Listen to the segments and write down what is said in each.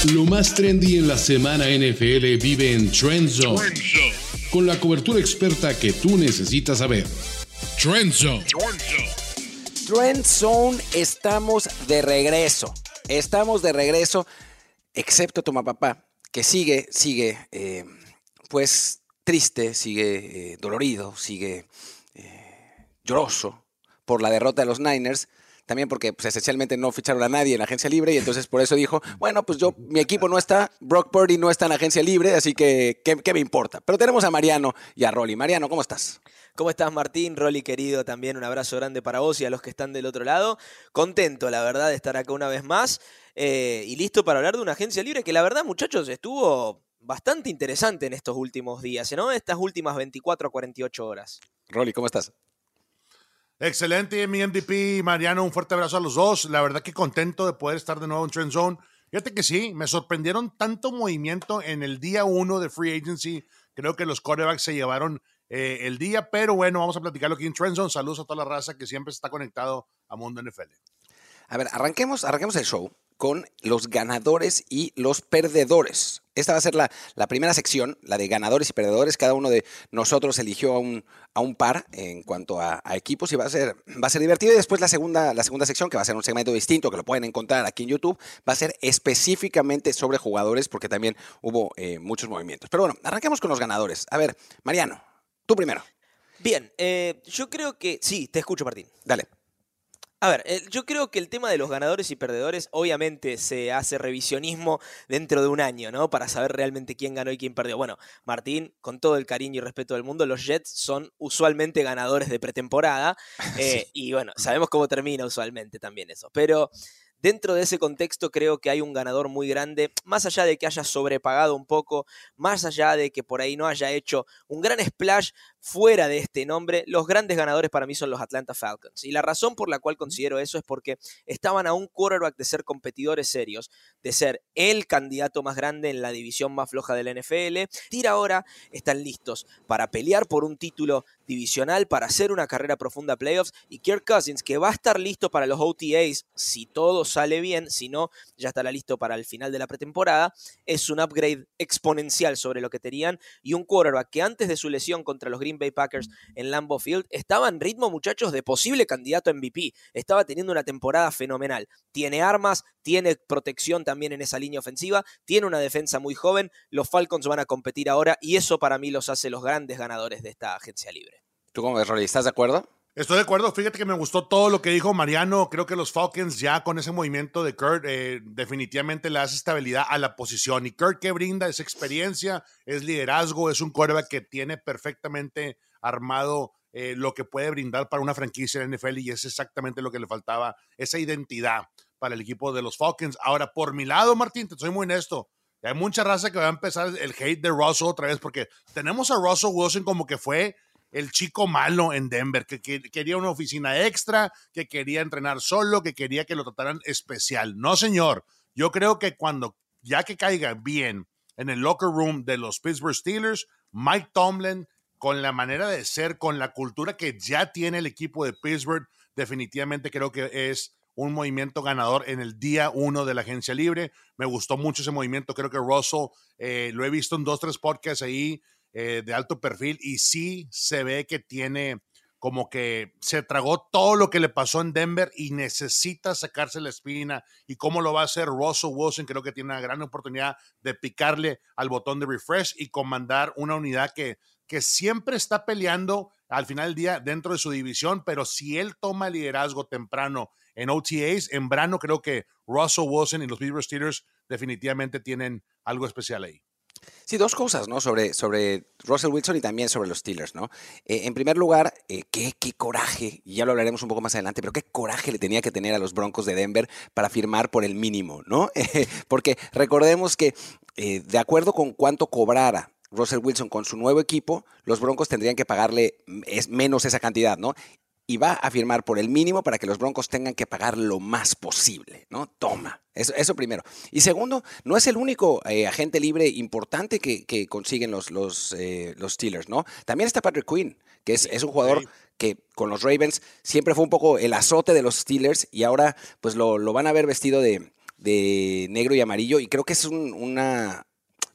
Lo más trendy en la semana NFL vive en Trend Zone, con la cobertura experta que tú necesitas saber. Trend Zone. Trend Zone, estamos de regreso. Excepto tu papá, que sigue, pues triste, sigue dolorido, sigue lloroso por la derrota de los Niners. También porque pues, esencialmente no ficharon a nadie en agencia libre y entonces por eso dijo, bueno, pues mi equipo no está, Brock Purdy no está en agencia libre, así que ¿qué me importa? Pero tenemos a Mariano y a Rolly. Mariano, ¿cómo estás? ¿Cómo estás, Martín? Rolly, querido, también un abrazo grande para vos y a los que están del otro lado. Contento, la verdad, de estar acá una vez más y listo para hablar de una agencia libre que la verdad, muchachos, estuvo bastante interesante en estos últimos días, ¿no? Estas últimas 24 a 48 horas. Rolly, ¿cómo estás? Excelente, mi MVP, Mariano, un fuerte abrazo a los dos. La verdad que contento de poder estar de nuevo en Trend Zone. Fíjate que sí, me sorprendieron tanto movimiento en el día 1 de Free Agency. Creo que los quarterbacks se llevaron el día, pero bueno, vamos a platicarlo aquí en Trend Zone. Saludos a toda la raza que siempre está conectado a Mundo NFL. A ver, arranquemos el show con los ganadores y los perdedores. Esta va a ser la primera sección, la de ganadores y perdedores. Cada uno de nosotros eligió a un par en cuanto a equipos y va a ser divertido. Y después la segunda sección, que va a ser un segmento distinto, que lo pueden encontrar aquí en YouTube, va a ser específicamente sobre jugadores, porque también hubo muchos movimientos. Pero bueno, arranquemos con los ganadores. A ver, Mariano, tú primero. Bien, yo creo que... Sí, te escucho, Martín. Dale. A ver, yo creo que el tema de los ganadores y perdedores, obviamente se hace revisionismo dentro de un año, ¿no? Para saber realmente quién ganó y quién perdió. Bueno, Martín, con todo el cariño y respeto del mundo, los Jets son usualmente ganadores de pretemporada. Sí. Y bueno, sabemos cómo termina usualmente también eso. Pero dentro de ese contexto creo que hay un ganador muy grande, más allá de que haya sobrepagado un poco, más allá de que por ahí no haya hecho un gran splash fuera de este nombre. Los grandes ganadores para mí son los Atlanta Falcons. Y la razón por la cual considero eso es porque estaban a un quarterback de ser competidores serios, de ser el candidato más grande en la división más floja de la NFL. Ahora están listos para pelear por un título divisional, para hacer una carrera profunda a playoffs, y Kirk Cousins, que va a estar listo para los OTAs si todo sale bien, si no, ya estará listo para el final de la pretemporada. Es un upgrade exponencial sobre lo que tenían, y un quarterback que antes de su lesión contra los Green Bay Packers en Lambeau Field estaba en ritmo, muchachos, de posible candidato a MVP. Estaba teniendo una temporada fenomenal. Tiene armas, tiene protección también en esa línea ofensiva, tiene una defensa muy joven. Los Falcons van a competir ahora y eso para mí los hace los grandes ganadores de esta agencia libre. ¿Tú cómo ves, Rolly? ¿Estás de acuerdo? Estoy de acuerdo, fíjate que me gustó todo lo que dijo Mariano. Creo que los Falcons ya con ese movimiento de Kurt definitivamente le hace estabilidad a la posición. Y Kurt, ¿qué brinda? Es experiencia, es liderazgo, es un quarterback que tiene perfectamente armado lo que puede brindar para una franquicia en la NFL, y es exactamente lo que le faltaba, esa identidad para el equipo de los Falcons. Ahora, por mi lado, Martín, te soy muy honesto, hay mucha raza que va a empezar el hate de Russell otra vez, porque tenemos a Russell Wilson como que fue el chico malo en Denver, que quería una oficina extra, que quería entrenar solo, que quería que lo trataran especial. No, señor. Yo creo que ya que caiga bien en el locker room de los Pittsburgh Steelers, Mike Tomlin, con la manera de ser, con la cultura que ya tiene el equipo de Pittsburgh, definitivamente creo que es un movimiento ganador en el día 1 de la agencia libre. Me gustó mucho ese movimiento. Creo que Russell, lo he visto en 2-3 podcasts ahí, de alto perfil, y sí se ve que tiene como que se tragó todo lo que le pasó en Denver y necesita sacarse la espina. ¿Y cómo lo va a hacer Russell Wilson? Creo que tiene una gran oportunidad de picarle al botón de refresh y comandar una unidad que siempre está peleando al final del día dentro de su división, pero si él toma liderazgo temprano en OTAs, en verano, creo que Russell Wilson y los Pittsburgh Steelers definitivamente tienen algo especial ahí. Sí, dos cosas, ¿no? Sobre Russell Wilson y también sobre los Steelers, ¿no? En primer lugar, qué coraje, y ya lo hablaremos un poco más adelante, pero qué coraje le tenía que tener a los Broncos de Denver para firmar por el mínimo, ¿no? Porque recordemos que de acuerdo con cuánto cobrara Russell Wilson con su nuevo equipo, los Broncos tendrían que pagarle menos esa cantidad, ¿no? Y va a firmar por el mínimo para que los Broncos tengan que pagar lo más posible, ¿no? Toma. Eso primero. Y segundo, no es el único agente libre importante que consiguen los Steelers, ¿no? También está Patrick Quinn, que es un jugador que con los Ravens siempre fue un poco el azote de los Steelers, y ahora pues lo van a ver vestido de de negro y amarillo, y creo que es una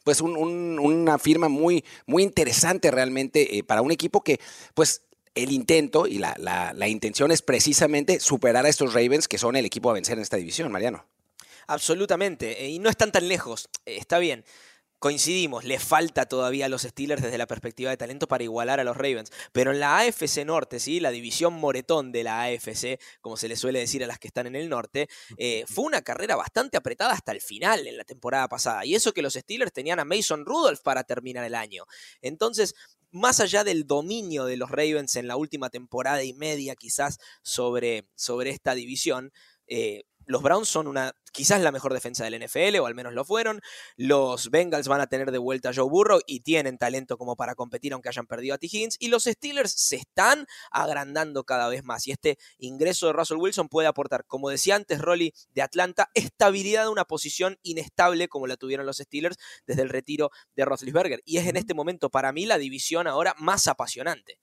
firma muy, muy interesante realmente para un equipo que, pues, el intento y la intención es precisamente superar a estos Ravens, que son el equipo a vencer en esta división, Mariano. Absolutamente, y no están tan lejos, está bien. Coincidimos, le falta todavía a los Steelers desde la perspectiva de talento para igualar a los Ravens, pero en la AFC Norte, ¿sí? La división moretón de la AFC, como se le suele decir a las que están en el norte, fue una carrera bastante apretada hasta el final en la temporada pasada, y eso que los Steelers tenían a Mason Rudolph para terminar el año. Entonces, más allá del dominio de los Ravens en la última temporada y media quizás sobre esta división, los Browns son quizás la mejor defensa del NFL, o al menos lo fueron. Los Bengals van a tener de vuelta a Joe Burrow y tienen talento como para competir aunque hayan perdido a T. Higgins. Y los Steelers se están agrandando cada vez más. Y este ingreso de Russell Wilson puede aportar, como decía antes Rolly de Atlanta, estabilidad a una posición inestable como la tuvieron los Steelers desde el retiro de Roethlisberger. Y es en este momento para mí la división ahora más apasionante.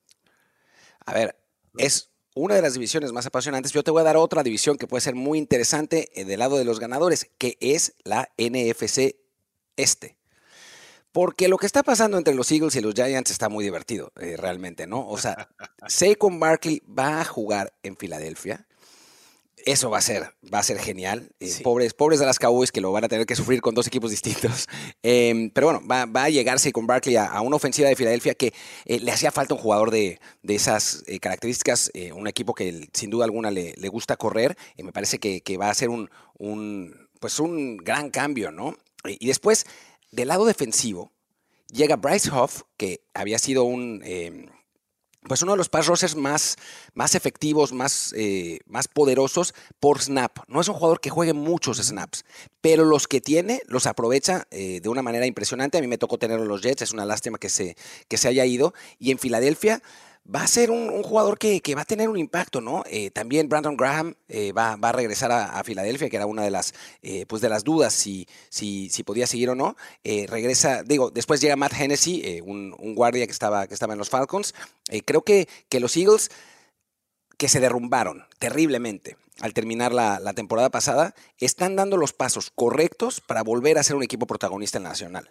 A ver, es una de las divisiones más apasionantes. Yo te voy a dar otra división que puede ser muy interesante del lado de los ganadores, que es la NFC Este. Porque lo que está pasando entre los Eagles y los Giants está muy divertido, realmente, ¿no? O sea, Saquon Barkley va a jugar en Filadelfia. Eso va a ser genial. Sí. Pobres de las Cowboys que lo van a tener que sufrir con dos equipos distintos. Pero bueno, va a llegarse con Barkley a una ofensiva de Filadelfia que le hacía falta un jugador de esas características. Un equipo que sin duda alguna le gusta correr. Me parece que va a ser un gran cambio, ¿no? Y después, del lado defensivo, llega Bryce Huff, que había sido uno de los pass rushers más efectivos, más poderosos por snap. No es un jugador que juegue muchos snaps, pero los que tiene los aprovecha de una manera impresionante. A mí me tocó tenerlo en los Jets, es una lástima que se haya ido. Y en Filadelfia va a ser un jugador que va a tener un impacto, ¿no? También Brandon Graham va a regresar a Filadelfia, que era una de las dudas si podía seguir o no. Regresa, después llega Matt Hennessy, un guardia que estaba en los Falcons. Creo que los Eagles, que se derrumbaron terriblemente al terminar la temporada pasada, están dando los pasos correctos para volver a ser un equipo protagonista en la Nacional.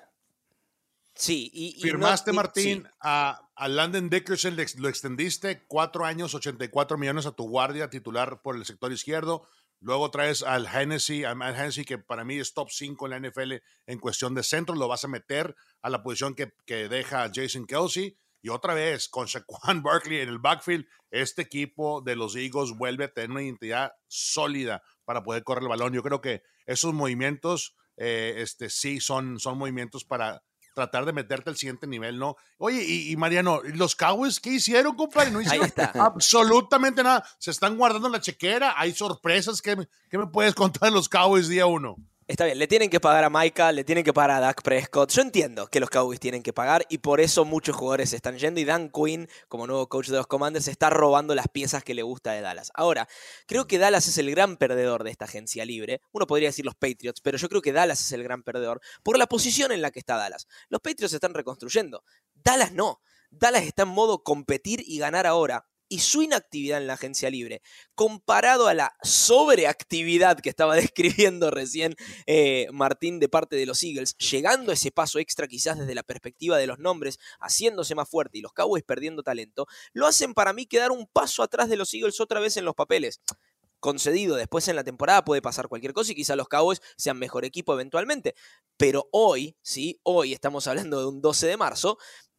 Sí, y firmaste, Martín, sí, a Landon Dickerson, lo extendiste 4 años, 84 millones a tu guardia titular por el sector izquierdo. Luego traes a Matt Hennessy, que para mí es top 5 en la NFL en cuestión de centro. Lo vas a meter a la posición que deja Jason Kelce. Y otra vez, con Saquon Barkley en el backfield, este equipo de los Eagles vuelve a tener una identidad sólida para poder correr el balón. Yo creo que esos movimientos sí son movimientos para tratar de meterte al siguiente nivel, ¿no? Oye, y Mariano, ¿los Cowboys qué hicieron, compadre? No hicieron absolutamente nada. Se están guardando la chequera. Hay sorpresas. ¿Qué me puedes contar de los Cowboys día 1? Está bien, le tienen que pagar a Micah, le tienen que pagar a Dak Prescott. Yo entiendo que los Cowboys tienen que pagar y por eso muchos jugadores se están yendo y Dan Quinn, como nuevo coach de los Commanders, está robando las piezas que le gusta de Dallas. Ahora, creo que Dallas es el gran perdedor de esta agencia libre. Uno podría decir los Patriots, pero yo creo que Dallas es el gran perdedor por la posición en la que está Dallas. Los Patriots se están reconstruyendo. Dallas no. Dallas está en modo competir y ganar ahora. Y su inactividad en la agencia libre, comparado a la sobreactividad que estaba describiendo recién Martín de parte de los Eagles, llegando a ese paso extra quizás desde la perspectiva de los nombres, haciéndose más fuerte y los Cowboys perdiendo talento, lo hacen para mí quedar un paso atrás de los Eagles otra vez en los papeles. Concedido, después en la temporada puede pasar cualquier cosa y quizás los Cowboys sean mejor equipo eventualmente. Pero hoy, ¿sí? Hoy estamos hablando de un 12 de marzo,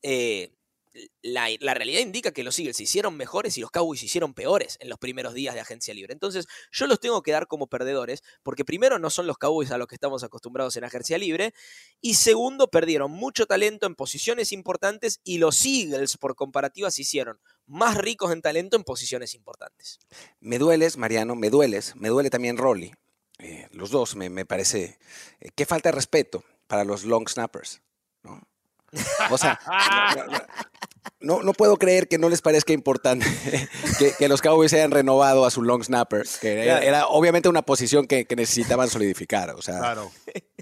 la realidad indica que los Eagles se hicieron mejores y los Cowboys se hicieron peores en los primeros días de agencia libre. Entonces yo los tengo que dar como perdedores porque primero no son los Cowboys a los que estamos acostumbrados en agencia libre y segundo perdieron mucho talento en posiciones importantes y los Eagles por comparativa se hicieron más ricos en talento en posiciones importantes. Me dueles, Mariano, me duele también Rolly. Los dos me parece que falta de respeto para los long snappers, ¿no? O sea, no puedo creer que no les parezca importante que los Cowboys hayan renovado a su long snapper, que era obviamente una posición que necesitaban solidificar. O sea, claro.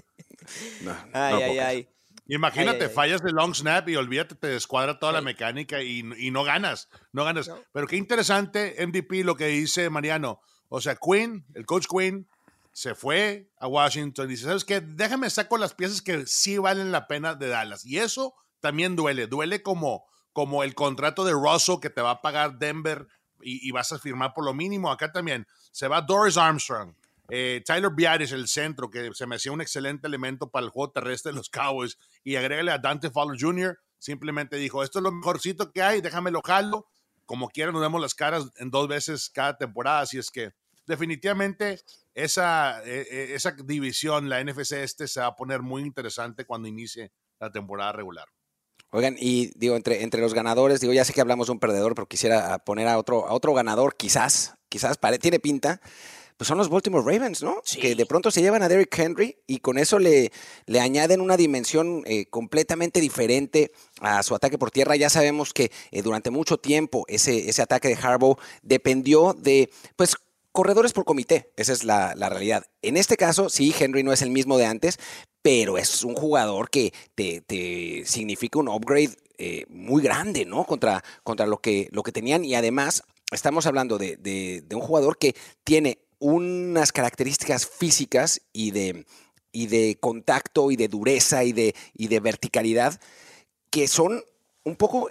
Ay. Imagínate, fallas de long snap y olvídate, te descuadra toda la mecánica y no ganas. No. Pero qué interesante, MVP, lo que dice Mariano. O sea, el coach Quinn, se fue a Washington y dice, ¿sabes qué? Déjame saco las piezas que sí valen la pena de Dallas. Y eso también duele como el contrato de Russell que te va a pagar Denver y vas a firmar por lo mínimo. Acá también se va Doris Armstrong, Tyler Biadasz, el centro, que se me hacía un excelente elemento para el juego terrestre de los Cowboys, y agrégale a Dante Fowler Jr., simplemente dijo, esto es lo mejorcito que hay, déjamelo jalo, como quiera nos vemos las caras en 2 veces cada temporada, así es que definitivamente esa división, la NFC se va a poner muy interesante cuando inicie la temporada regular. Oigan, y digo, entre los ganadores, digo, ya sé que hablamos de un perdedor, pero quisiera poner a otro ganador, quizás tiene pinta, pues son los Baltimore Ravens, ¿no? Sí. Que de pronto se llevan a Derrick Henry y con eso le añaden una dimensión completamente diferente a su ataque por tierra. Ya sabemos que durante mucho tiempo ese ataque de Harbaugh dependió de, pues, corredores por comité. Esa es la realidad. En este caso, sí, Henry no es el mismo de antes, pero es un jugador que te significa un upgrade muy grande, ¿no? Contra lo que tenían, y además estamos hablando de un jugador que tiene unas características físicas y de contacto y de dureza y de verticalidad que son un poco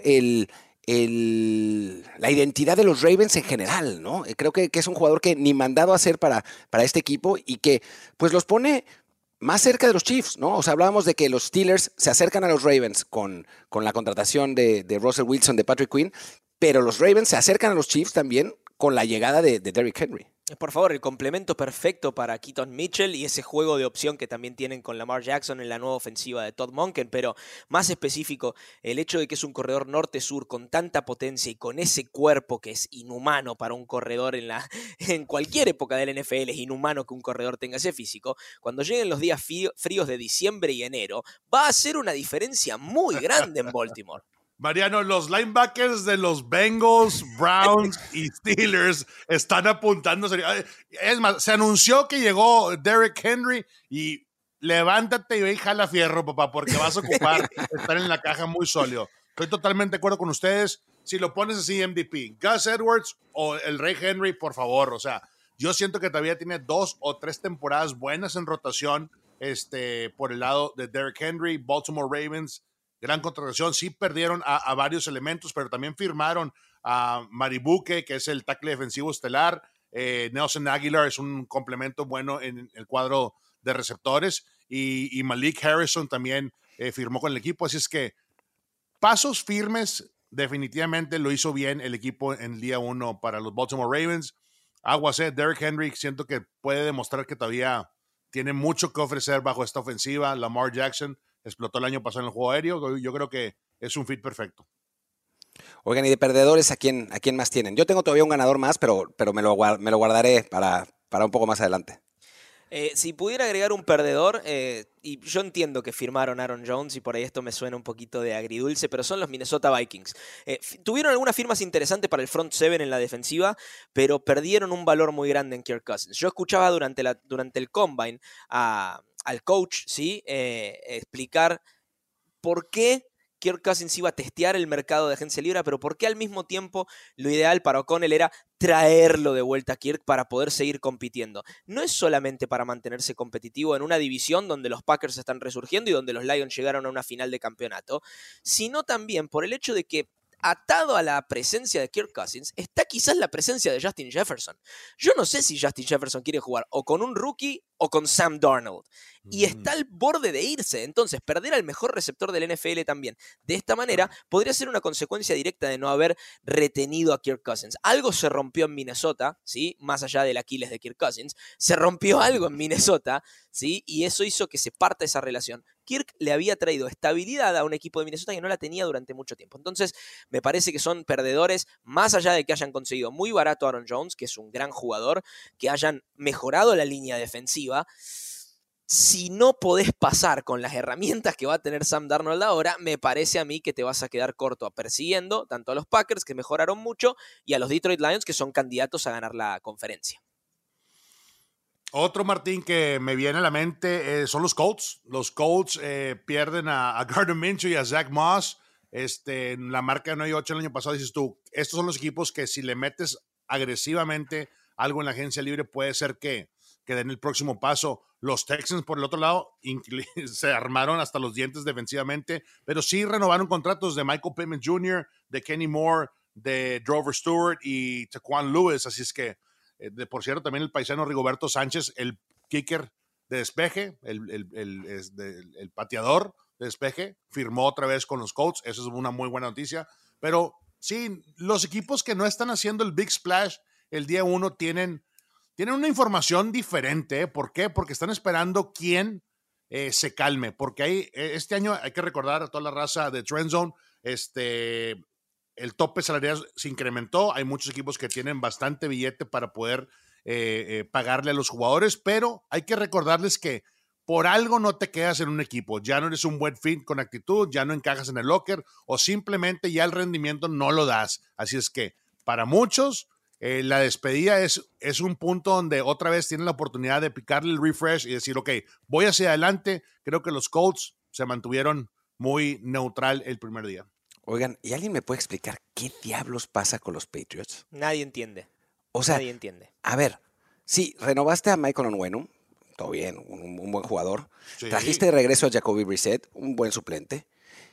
la identidad de los Ravens en general, ¿no? Creo que es un jugador que ni mandado a hacer para este equipo y que pues los pone más cerca de los Chiefs, ¿no? O sea, hablábamos de que los Steelers se acercan a los Ravens con la contratación de Russell Wilson, de Patrick Quinn, pero los Ravens se acercan a los Chiefs también con la llegada de Derrick Henry. Por favor, el complemento perfecto para Keaton Mitchell y ese juego de opción que también tienen con Lamar Jackson en la nueva ofensiva de Todd Monken, pero más específico, el hecho de que es un corredor norte-sur con tanta potencia y con ese cuerpo que es inhumano para un corredor en cualquier época del NFL, es inhumano que un corredor tenga ese físico. Cuando lleguen los días fríos de diciembre y enero, va a hacer una diferencia muy grande en Baltimore. Mariano, los linebackers de los Bengals, Browns y Steelers están apuntando. Es más, se anunció que llegó Derrick Henry y levántate y ve y jala fierro, papá, porque vas a ocupar estar en la caja muy sólido. Estoy totalmente de acuerdo con ustedes. Si lo pones así, MVP, Gus Edwards o el Rey Henry, por favor. O sea, yo siento que todavía tiene 2 o 3 temporadas buenas en rotación por el lado de Derrick Henry. Baltimore Ravens, gran contratación. Sí perdieron a varios elementos, pero también firmaron a Maribuke, que es el tackle defensivo estelar. Nelson Aguilar es un complemento bueno en el cuadro de receptores. Y Malik Harrison también firmó con el equipo. Así es que pasos firmes, definitivamente lo hizo bien el equipo en el día 1 para los Baltimore Ravens. Aguas, Derrick Henry, siento que puede demostrar que todavía tiene mucho que ofrecer bajo esta ofensiva. Lamar Jackson explotó el año pasado en el juego aéreo. Yo creo que es un fit perfecto. Oigan, y de perdedores, ¿a quién más tienen? Yo tengo todavía un ganador más, pero me lo guardaré para un poco más adelante. Si pudiera agregar un perdedor, y yo entiendo que firmaron Aaron Jones y por ahí esto me suena un poquito de agridulce, pero son los Minnesota Vikings. Tuvieron algunas firmas interesantes para el front seven en la defensiva, pero perdieron un valor muy grande en Kirk Cousins. Yo escuchaba durante el Combine al coach, ¿sí? Explicar por qué Kirk Cousins iba a testear el mercado de agencia libre, pero por qué al mismo tiempo lo ideal para O'Connell era traerlo de vuelta a Kirk para poder seguir compitiendo. No es solamente para mantenerse competitivo en una división donde los Packers están resurgiendo y donde los Lions llegaron a una final de campeonato, sino también por el hecho de que atado a la presencia de Kirk Cousins está quizás la presencia de Justin Jefferson. Yo no sé si Justin Jefferson quiere jugar o con un rookie o con Sam Darnold. Y está al borde de irse. Entonces, perder al mejor receptor del NFL también de esta manera podría ser una consecuencia directa de no haber retenido a Kirk Cousins. Algo se rompió en Minnesota, ¿sí? Más allá del Aquiles de Kirk Cousins. Se rompió algo en Minnesota, ¿sí? Y eso hizo que se parta esa relación. Kirk le había traído estabilidad a un equipo de Minnesota que no la tenía durante mucho tiempo. Entonces, me parece que son perdedores, más allá de que hayan conseguido muy barato a Aaron Jones, que es un gran jugador, que hayan mejorado la línea defensiva. Si no podés pasar con las herramientas que va a tener Sam Darnold ahora, me parece a mí que te vas a quedar corto persiguiendo tanto a los Packers, que mejoraron mucho, y a los Detroit Lions, que son candidatos a ganar la conferencia. Otro, Martín, que me viene a la mente son los Colts. Los Colts pierden a Gardner Minshew y a Zach Moss. En la marca de 9-8 el año pasado, dices tú, estos son los equipos que si le metes agresivamente algo en la agencia libre puede ser que que den el próximo paso. Los Texans, por el otro lado, se armaron hasta los dientes defensivamente, pero sí renovaron contratos de Michael Pittman Jr., de Kenny Moore, de Drover Stewart y Taquan Lewis. Así es que, por cierto, también el paisano Rigoberto Sánchez, el kicker de despeje, el pateador de despeje, firmó otra vez con los Colts. Eso es una muy buena noticia. Pero sí, los equipos que no están haciendo el Big Splash el día 1 tienen una información diferente. ¿Por qué? Porque están esperando quién se calme. Porque este año hay que recordar a toda la raza de Trend Zone, el tope salarial se incrementó. Hay muchos equipos que tienen bastante billete para poder pagarle a los jugadores, pero hay que recordarles que por algo no te quedas en un equipo. Ya no eres un buen fit con actitud, ya no encajas en el locker o simplemente ya el rendimiento no lo das. Así es que para muchos la despedida es un punto donde otra vez tienen la oportunidad de picarle el refresh y decir, ok, voy hacia adelante. Creo que los Colts se mantuvieron muy neutral el primer día. Oigan, ¿y alguien me puede explicar qué diablos pasa con los Patriots? Nadie entiende. O sea, nadie entiende. A ver, sí, renovaste a Michael Onwenu, todo bien, un buen jugador. Sí. Trajiste de regreso a Jacoby Brissett, un buen suplente.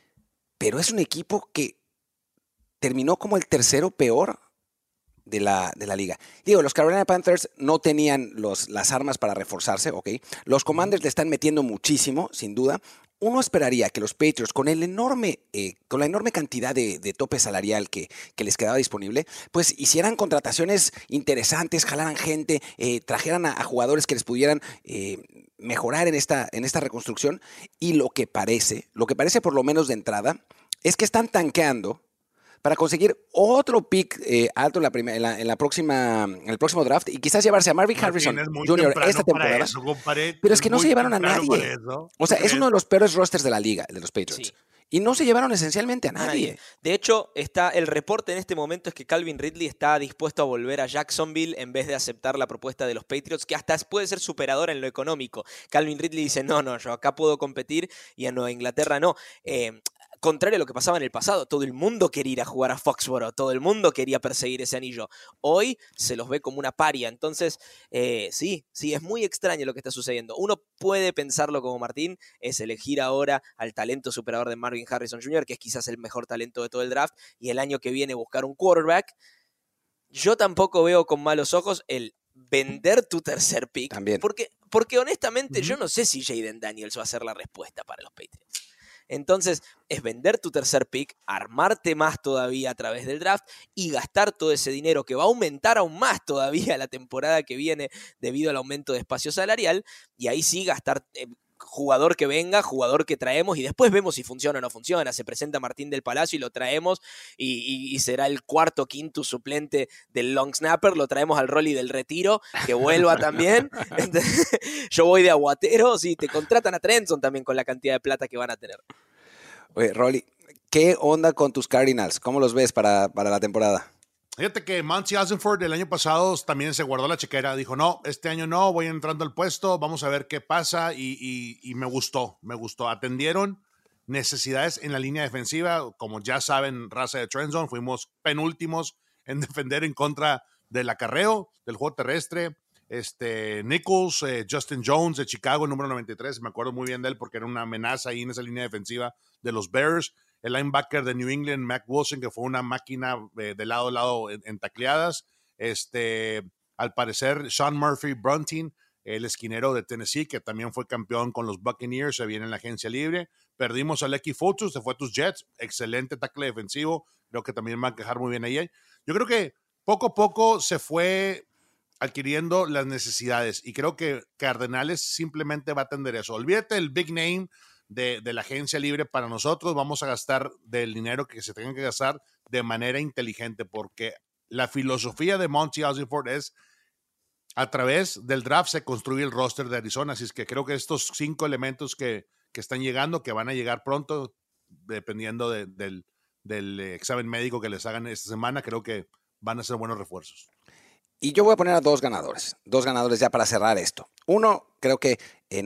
Pero es un equipo que terminó como el tercero peor de la liga. Digo, los Carolina Panthers no tenían las armas para reforzarse, ¿ok? Los Commanders le están metiendo muchísimo, sin duda. Uno esperaría que los Patriots, con la enorme cantidad de tope salarial que les quedaba disponible, pues hicieran contrataciones interesantes, jalaran gente, trajeran a jugadores que les pudieran mejorar en esta reconstrucción. Y lo que parece por lo menos de entrada, es que están tanqueando para conseguir otro pick alto en el próximo draft y quizás llevarse a Marvin Harrison Jr. esta temporada. Pero es que no se llevaron a nadie. O sea, es uno de los peores rosters de la liga, de los Patriots. Sí. Y no se llevaron esencialmente a nadie. De hecho, el reporte en este momento es que Calvin Ridley está dispuesto a volver a Jacksonville en vez de aceptar la propuesta de los Patriots, que hasta puede ser superadora en lo económico. Calvin Ridley dice, no, yo acá puedo competir y en Nueva Inglaterra no. Contrario a lo que pasaba en el pasado, todo el mundo quería ir a jugar a Foxborough, todo el mundo quería perseguir ese anillo. Hoy se los ve como una paria. Entonces, sí, es muy extraño lo que está sucediendo. Uno puede pensarlo como Martín, es elegir ahora al talento superador de Marvin Harrison Jr., que es quizás el mejor talento de todo el draft, y el año que viene buscar un quarterback. Yo tampoco veo con malos ojos el vender tu tercer pick. También. Porque honestamente yo no sé si Jayden Daniels va a ser la respuesta para los Patriots. Entonces, es vender tu tercer pick, armarte más todavía a través del draft y gastar todo ese dinero que va a aumentar aún más todavía la temporada que viene debido al aumento de espacio salarial, y ahí sí gastar jugador que venga, jugador que traemos, y después vemos si funciona o no funciona. Se presenta Martín del Palacio y lo traemos y será el cuarto, quinto suplente del long snapper, lo traemos al Rolly del retiro, que vuelva también. Yo voy de aguatero, sí, te contratan a Trenson también con la cantidad de plata que van a tener. Oye, Rolly, ¿qué onda con tus Cardinals? ¿Cómo los ves para la temporada? Fíjate que Monty Ossenford el año pasado también se guardó la chequera. Dijo, no, este año no, voy entrando al puesto, vamos a ver qué pasa. Y me gustó. Atendieron necesidades en la línea defensiva. Como ya saben, raza de Trend Zone, fuimos penúltimos en defender en contra del acarreo, del juego terrestre. Nichols, Justin Jones de Chicago, número 93, me acuerdo muy bien de él porque era una amenaza ahí en esa línea defensiva de los Bears. El linebacker de New England, Mac Wilson, que fue una máquina de lado a lado en tacleadas. Al parecer, Sean Murphy Bunting, el esquinero de Tennessee, que también fue campeón con los Buccaneers, se viene en la agencia libre. Perdimos a Lecky Fotus, se fue a tus Jets, excelente tackle defensivo, creo que también va a encajar muy bien ahí. Yo creo que poco a poco se fue adquiriendo las necesidades y creo que Cardenales simplemente va a atender eso. Olvídate el big name de la agencia libre. Para nosotros vamos a gastar del dinero que se tenga que gastar de manera inteligente, porque la filosofía de Monty Ossenford es a través del draft se construye el roster de Arizona. Así es que creo que estos 5 elementos que están llegando, que van a llegar pronto, dependiendo del examen médico que les hagan esta semana, creo que van a ser buenos refuerzos. Y yo voy a poner a dos ganadores ya para cerrar esto. Uno, creo que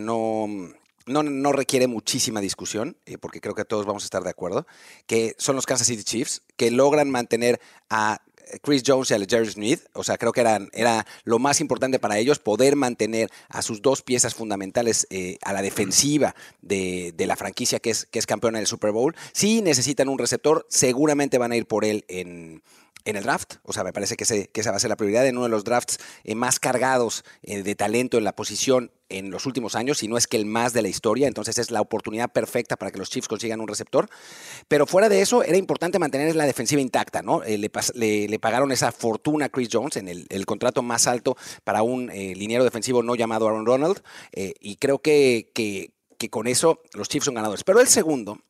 no requiere muchísima discusión, porque creo que todos vamos a estar de acuerdo, que son los Kansas City Chiefs, que logran mantener a Chris Jones y a Jerry Smith. O sea, creo que era lo más importante para ellos poder mantener a sus dos piezas fundamentales a la defensiva de la franquicia que es campeona del Super Bowl. Sí necesitan un receptor, seguramente van a ir por él en el draft. O sea, me parece que esa va a ser la prioridad en uno de los drafts más cargados de talento en la posición en los últimos años, si no es que el más de la historia. Entonces es la oportunidad perfecta para que los Chiefs consigan un receptor. Pero fuera de eso, era importante mantener la defensiva intacta, ¿no? Le pagaron esa fortuna a Chris Jones en el contrato más alto para un liniero defensivo no llamado Aaron Donald. Y creo que con eso los Chiefs son ganadores. Pero el segundo,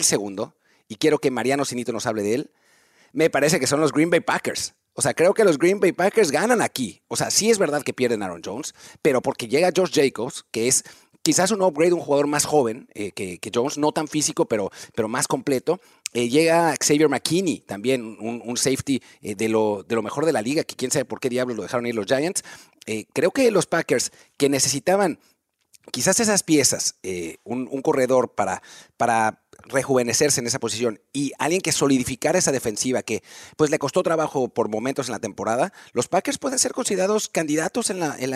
y quiero que Mariano Sinito nos hable de él, me parece que son los Green Bay Packers. O sea, creo que los Green Bay Packers ganan aquí. O sea, sí es verdad que pierden a Aaron Jones, pero porque llega Josh Jacobs, que es quizás un upgrade, un jugador más joven que Jones, no tan físico, pero más completo. Llega Xavier McKinney, también un safety de lo mejor de la liga, que quién sabe por qué diablos lo dejaron ir los Giants. Creo que los Packers, que necesitaban quizás esas piezas, un corredor para rejuvenecerse en esa posición y alguien que solidificara esa defensiva que pues le costó trabajo por momentos en la temporada, los Packers pueden ser considerados candidatos en la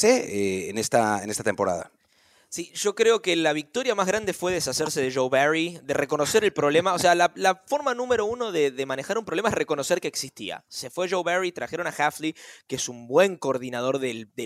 NFC en esta temporada. Sí, yo creo que la victoria más grande fue deshacerse de Joe Barry, de reconocer el problema. O sea, la forma número uno de manejar un problema es reconocer que existía. Se fue Joe Barry, trajeron a Hafley, que es un buen coordinador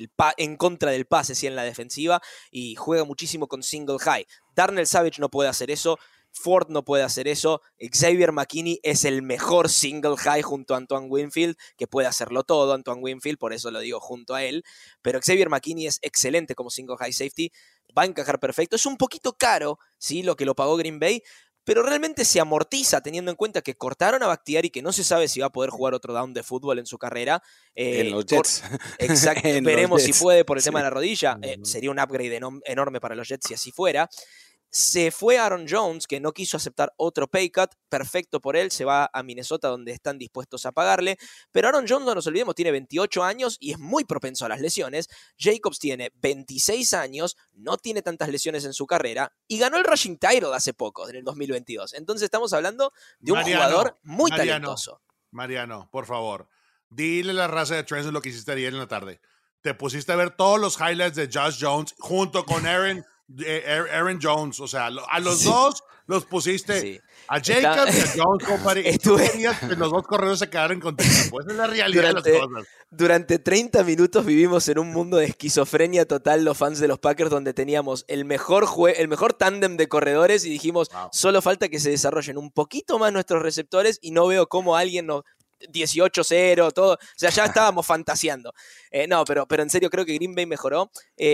en contra del pase, sí, en la defensiva, y juega muchísimo con single high. Darnell Savage no puede hacer eso. Ford no puede hacer eso. Xavier McKinney es el mejor single high junto a Antoine Winfield, que puede hacerlo todo Antoine Winfield, por eso lo digo junto a él. Pero Xavier McKinney es excelente como single high safety, va a encajar perfecto. Es un poquito caro, ¿sí?, lo que lo pagó Green Bay, pero realmente se amortiza teniendo en cuenta que cortaron a Bakhtiari, que no se sabe si va a poder jugar otro down de fútbol en su carrera. En los Jets. Exacto, veremos si puede por el tema de la rodilla. Sería un upgrade enorme para los Jets si así fuera. Se fue Aaron Jones, que no quiso aceptar otro pay cut, perfecto por él, se va a Minnesota donde están dispuestos a pagarle, pero Aaron Jones, no nos olvidemos, tiene 28 años y es muy propenso a las lesiones. Jacobs tiene 26 años, no tiene tantas lesiones en su carrera y ganó el rushing title hace poco, en el 2022. Entonces estamos hablando de un jugador muy talentoso. Mariano, por favor, dile a la raza de Trends lo que hiciste ayer en la tarde. Te pusiste a ver todos los highlights de Josh Jones junto con Aaron Jones, o sea, a los dos los pusiste, sí. A Jacobs y a Jones, compadre, y tú querías que los dos corredores se quedaran contigo. Pues es la realidad de las cosas. Durante 30 minutos vivimos en un mundo de esquizofrenia total los fans de los Packers, donde teníamos el mejor tándem de corredores y dijimos, solo falta que se desarrollen un poquito más nuestros receptores y no veo cómo alguien nos... 18-0, todo, o sea, ya estábamos fantaseando. No, pero en serio creo que Green Bay mejoró.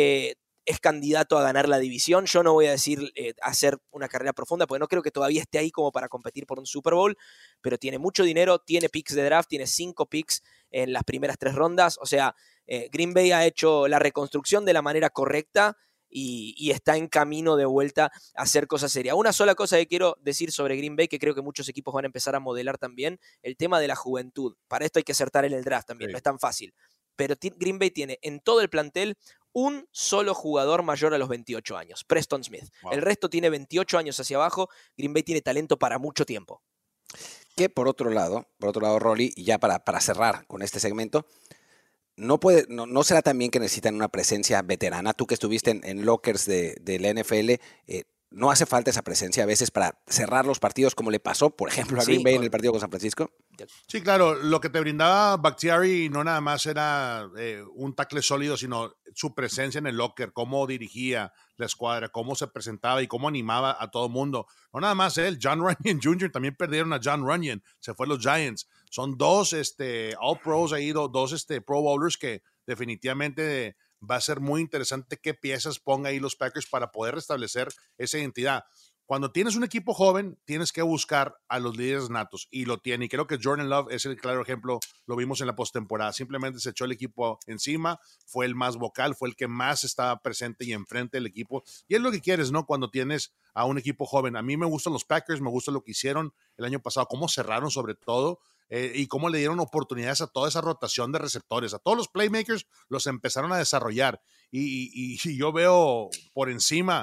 Es candidato a ganar la división. Yo no voy a decir hacer una carrera profunda, porque no creo que todavía esté ahí como para competir por un Super Bowl, pero tiene mucho dinero, tiene picks de draft, tiene 5 picks en las primeras 3 rondas. O sea, Green Bay ha hecho la reconstrucción de la manera correcta y está en camino de vuelta a hacer cosas serias. Una sola cosa que quiero decir sobre Green Bay, que creo que muchos equipos van a empezar a modelar también, el tema de la juventud. Para esto hay que acertar en el draft también, sí. No es tan fácil. Pero Green Bay tiene en todo el plantel un solo jugador mayor a los 28 años, Preston Smith. Wow. El resto tiene 28 años hacia abajo. Green Bay tiene talento para mucho tiempo. Que por otro lado, Rolly, y ya para cerrar con este segmento, no será también que necesitan una presencia veterana. Tú que estuviste en lockers de la NFL, ¿no hace falta esa presencia a veces para cerrar los partidos como le pasó, por ejemplo, a Green Bay en el partido con San Francisco? Sí, claro. Lo que te brindaba Bakhtiari no nada más era un tackle sólido, sino su presencia en el locker, cómo dirigía la escuadra, cómo se presentaba y cómo animaba a todo mundo. No nada más él, John Runyon Jr. también perdieron a John Runyon, se fue a los Giants. Son dos All-Pros ahí, dos Pro Bowlers que definitivamente va a ser muy interesante qué piezas ponga ahí los Packers para poder restablecer esa identidad. Cuando tienes un equipo joven, tienes que buscar a los líderes natos, y lo tiene. Y creo que Jordan Love es el claro ejemplo, lo vimos en la postemporada. Simplemente se echó el equipo encima, fue el más vocal, fue el que más estaba presente y enfrente del equipo. Y es lo que quieres, ¿no? Cuando tienes a un equipo joven. A mí me gustan los Packers, me gusta lo que hicieron el año pasado, cómo cerraron sobre todo, y cómo le dieron oportunidades a toda esa rotación de receptores, a todos los playmakers los empezaron a desarrollar. Y yo veo por encima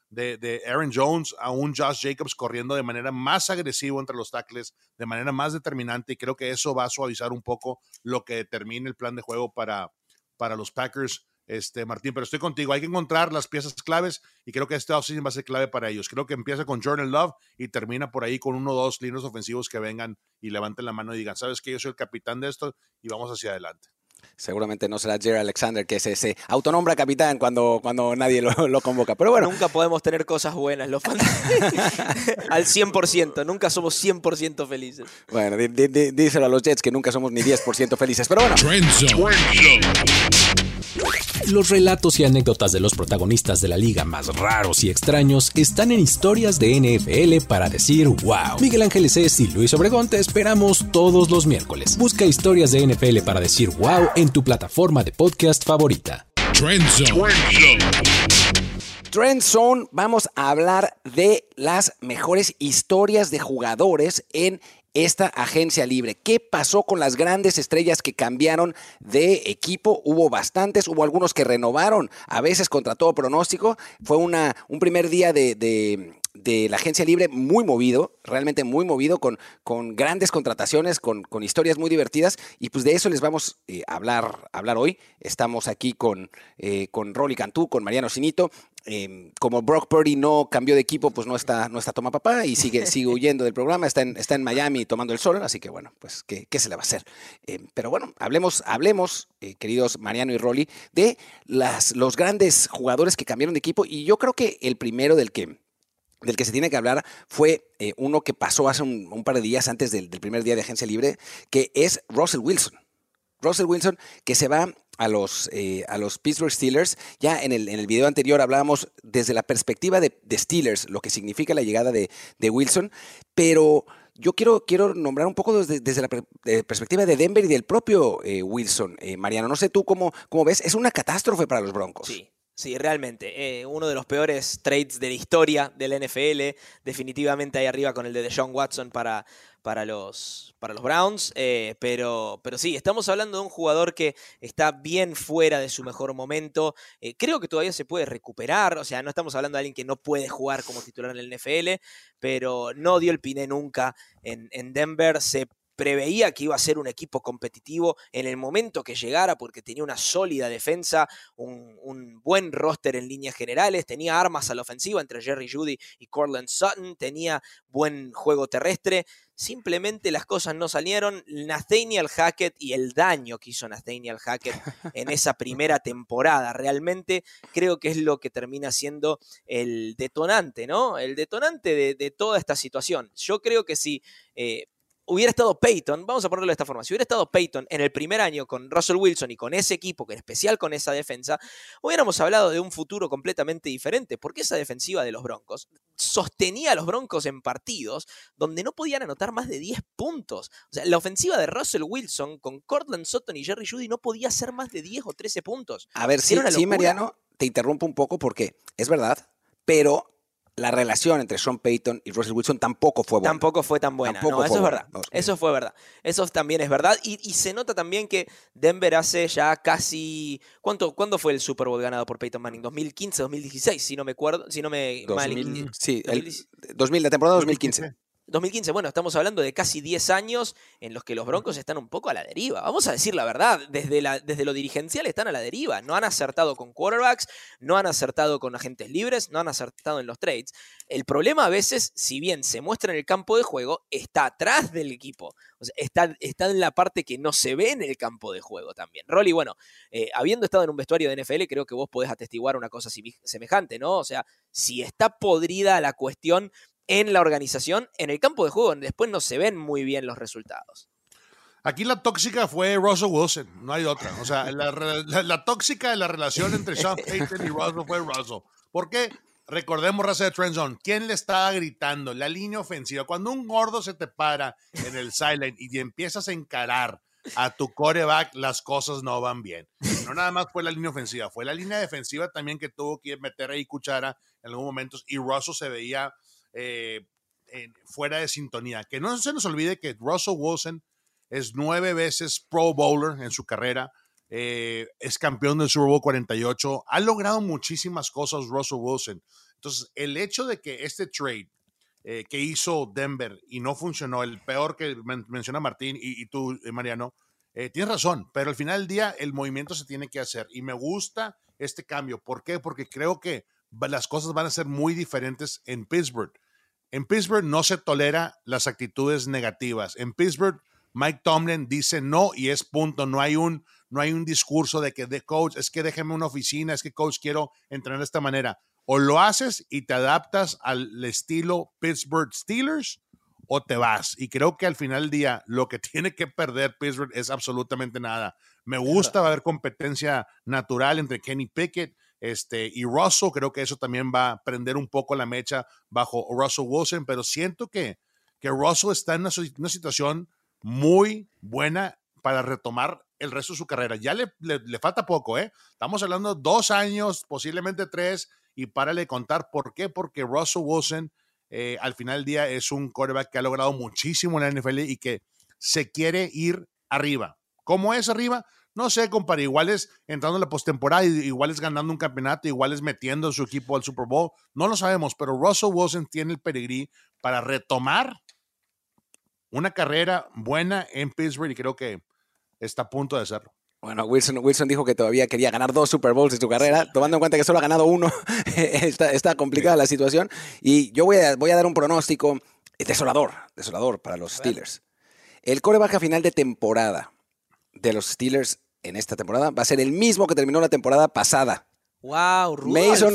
de Aaron Jones a un Josh Jacobs corriendo de manera más agresiva entre los tackles, de manera más determinante, y creo que eso va a suavizar un poco lo que determine el plan de juego para los Packers, Martín, pero estoy contigo, hay que encontrar las piezas claves y creo que este offseason va a ser clave para ellos. Creo que empieza con Jordan Love y termina por ahí con 1 o 2 líneas ofensivos que vengan y levanten la mano y digan, ¿sabes qué? Yo soy el capitán de esto y vamos hacia adelante. Seguramente no será Jerry Alexander, que se autonombra capitán cuando nadie lo convoca. Pero bueno. Nunca podemos tener cosas buenas, los fans. Al 100%. Nunca somos 100% felices. Bueno, díselo a los Jets que nunca somos ni 10% felices. Pero bueno. Los relatos y anécdotas de los protagonistas de la liga más raros y extraños están en Historias de NFL para decir wow. Miguel Ángeles y Luis Obregón te esperamos todos los miércoles. Busca Historias de NFL para decir wow en tu plataforma de podcast favorita. Trend Zone, vamos a hablar de las mejores historias de jugadores en esta agencia libre. ¿Qué pasó con las grandes estrellas que cambiaron de equipo? Hubo bastantes, hubo algunos que renovaron, a veces contra todo pronóstico. Fue un primer día de la agencia libre muy movido, realmente muy movido, con grandes contrataciones, con historias muy divertidas, y pues de eso les vamos a hablar hoy. Estamos aquí con Rolly Cantú, con Mariano Cinito. Como Brock Purdy no cambió de equipo, pues no está toma papá y sigue huyendo del programa, está en Miami tomando el sol, así que bueno, pues ¿qué se le va a hacer? Pero bueno, hablemos queridos Mariano y Rolly, de los grandes jugadores que cambiaron de equipo, y yo creo que el primero del que se tiene que hablar fue uno que pasó hace un par de días antes del primer día de agencia libre, que es Russell Wilson. Russell Wilson, que se va a los Pittsburgh Steelers. Ya en el video anterior hablábamos desde la perspectiva de Steelers, lo que significa la llegada de Wilson, pero yo quiero nombrar un poco desde la perspectiva de Denver y del propio Wilson. Mariano, no sé tú cómo ves, es una catástrofe para los Broncos. Sí, realmente. Uno de los peores trades de la historia del NFL. Definitivamente ahí arriba con el de Deshaun Watson para los Browns. Pero sí, estamos hablando de un jugador que está bien fuera de su mejor momento. Creo que todavía se puede recuperar. O sea, no estamos hablando de alguien que no puede jugar como titular en el NFL, pero no dio el piné nunca en Denver. Se preveía que iba a ser un equipo competitivo en el momento que llegara, porque tenía una sólida defensa, un buen roster en líneas generales, tenía armas a la ofensiva entre Jerry Jeudy y Courtland Sutton, tenía buen juego terrestre. Simplemente las cosas no salieron. Nathaniel Hackett y el daño que hizo Nathaniel Hackett en esa primera temporada, realmente creo que es lo que termina siendo el detonante, ¿no? El detonante de toda esta situación. Yo creo que si hubiera estado Peyton, vamos a ponerlo de esta forma, si hubiera estado Peyton en el primer año con Russell Wilson y con ese equipo, que en especial con esa defensa, hubiéramos hablado de un futuro completamente diferente, porque esa defensiva de los Broncos sostenía a los Broncos en partidos donde no podían anotar más de 10 puntos. O sea, la ofensiva de Russell Wilson con Courtland Sutton y Jerry Jeudy no podía hacer más de 10 o 13 puntos. A ver, sí, Mariano, te interrumpo un poco porque es verdad, pero la relación entre Sean Payton y Russell Wilson tampoco fue buena. Tampoco fue tan buena. No, eso es verdad. Eso fue verdad. Eso también es verdad. Y se nota también que Denver hace ya casi... ¿Cuándo fue el Super Bowl ganado por Peyton Manning? 2015, 2016, si no me acuerdo. Si no me... 2000, sí, 2000, la temporada 2015. 2015, bueno, estamos hablando de casi 10 años en los que los Broncos están un poco a la deriva. Vamos a decir la verdad, desde lo dirigencial están a la deriva. No han acertado con quarterbacks, no han acertado con agentes libres, no han acertado en los trades. El problema a veces, si bien se muestra en el campo de juego, está atrás del equipo. O sea, está en la parte que no se ve en el campo de juego también. Rolly, bueno, habiendo estado en un vestuario de NFL, creo que vos podés atestiguar una cosa semejante, ¿no? O sea, si está podrida la cuestión en la organización, en el campo de juego después no se ven muy bien los resultados. Aquí la tóxica fue Russell Wilson, no hay otra. O sea, la tóxica de la relación entre Sean Payton y Russell fue Russell. ¿Por qué? Recordemos, raza de Trend Zone, ¿quién le estaba gritando? La línea ofensiva. Cuando un gordo se te para en el sideline y empiezas a encarar a tu quarterback, las cosas no van bien. No nada más fue la línea ofensiva, fue la línea defensiva también que tuvo que meter ahí cuchara en algunos momentos, y Russell se veía fuera de sintonía. Que no se nos olvide que Russell Wilson es 9 veces Pro Bowler en su carrera, es campeón del Super Bowl 48, ha logrado muchísimas cosas Russell Wilson. Entonces, el hecho de que este trade que hizo Denver y no funcionó, el peor que menciona Martín y tú, Mariano, tienes razón, pero al final del día el movimiento se tiene que hacer y me gusta este cambio. ¿Por qué? Porque creo que las cosas van a ser muy diferentes en Pittsburgh. En Pittsburgh no se tolera las actitudes negativas. En Pittsburgh, Mike Tomlin dice no y es punto. No hay un discurso de que de coach, es que déjeme una oficina, es que coach quiero entrenar de esta manera. O lo haces y te adaptas al estilo Pittsburgh Steelers o te vas. Y creo que al final del día lo que tiene que perder Pittsburgh es absolutamente nada. Me gusta, va a haber competencia natural entre Kenny Pickett y Russell. Creo que eso también va a prender un poco la mecha bajo Russell Wilson, pero siento que Russell está en una situación muy buena para retomar el resto de su carrera. Ya le falta poco, ¿eh? Estamos hablando de 2 años, posiblemente 3, y párale de contar. ¿Por qué? Porque Russell Wilson al final del día es un quarterback que ha logrado muchísimo en la NFL y que se quiere ir arriba. ¿Cómo es arriba? No sé, compadre, igual es entrando en la postemporada, igual es ganando un campeonato, igual es metiendo a su equipo al Super Bowl. No lo sabemos, pero Russell Wilson tiene el pedigrí para retomar una carrera buena en Pittsburgh y creo que está a punto de hacerlo. Bueno, Wilson dijo que todavía quería ganar 2 Super Bowls en su carrera, tomando en cuenta que solo ha ganado 1. está complicada la situación. Y yo voy a dar un pronóstico desolador para los Steelers. El quarterback a final de temporada de los Steelers en esta temporada va a ser el mismo que terminó la temporada pasada. Wow, Mason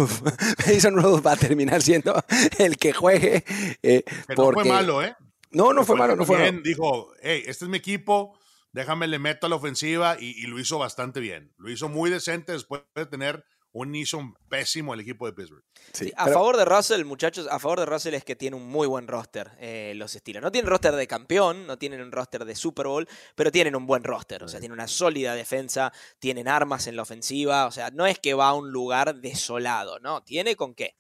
Rudolph va a terminar siendo el que juegue. Porque no fue malo, ¿eh? No fue malo. Dijo, hey, este es mi equipo, déjame le meto a la ofensiva y lo hizo bastante bien. Lo hizo muy decente después de tener un pésimo el equipo de Pittsburgh. Sí, a favor de Russell, muchachos, a favor de Russell es que tiene un muy buen roster los Steelers. No tienen roster de campeón, no tienen un roster de Super Bowl, pero tienen un buen roster. O sea, tienen una sólida defensa, tienen armas en la ofensiva. O sea, no es que va a un lugar desolado, ¿no? Tiene con qué.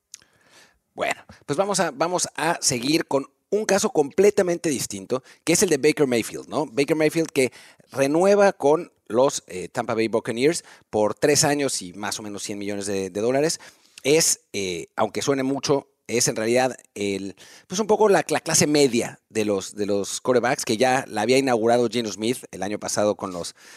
Bueno, pues vamos a seguir con un caso completamente distinto, que es el de Baker Mayfield, ¿no? Baker Mayfield que renueva con los Tampa Bay Buccaneers por 3 años y más o menos $100 millones de dólares. Es, aunque suene mucho, es en realidad pues un poco la clase media de los quarterbacks que ya la había inaugurado Geno Smith el año pasado con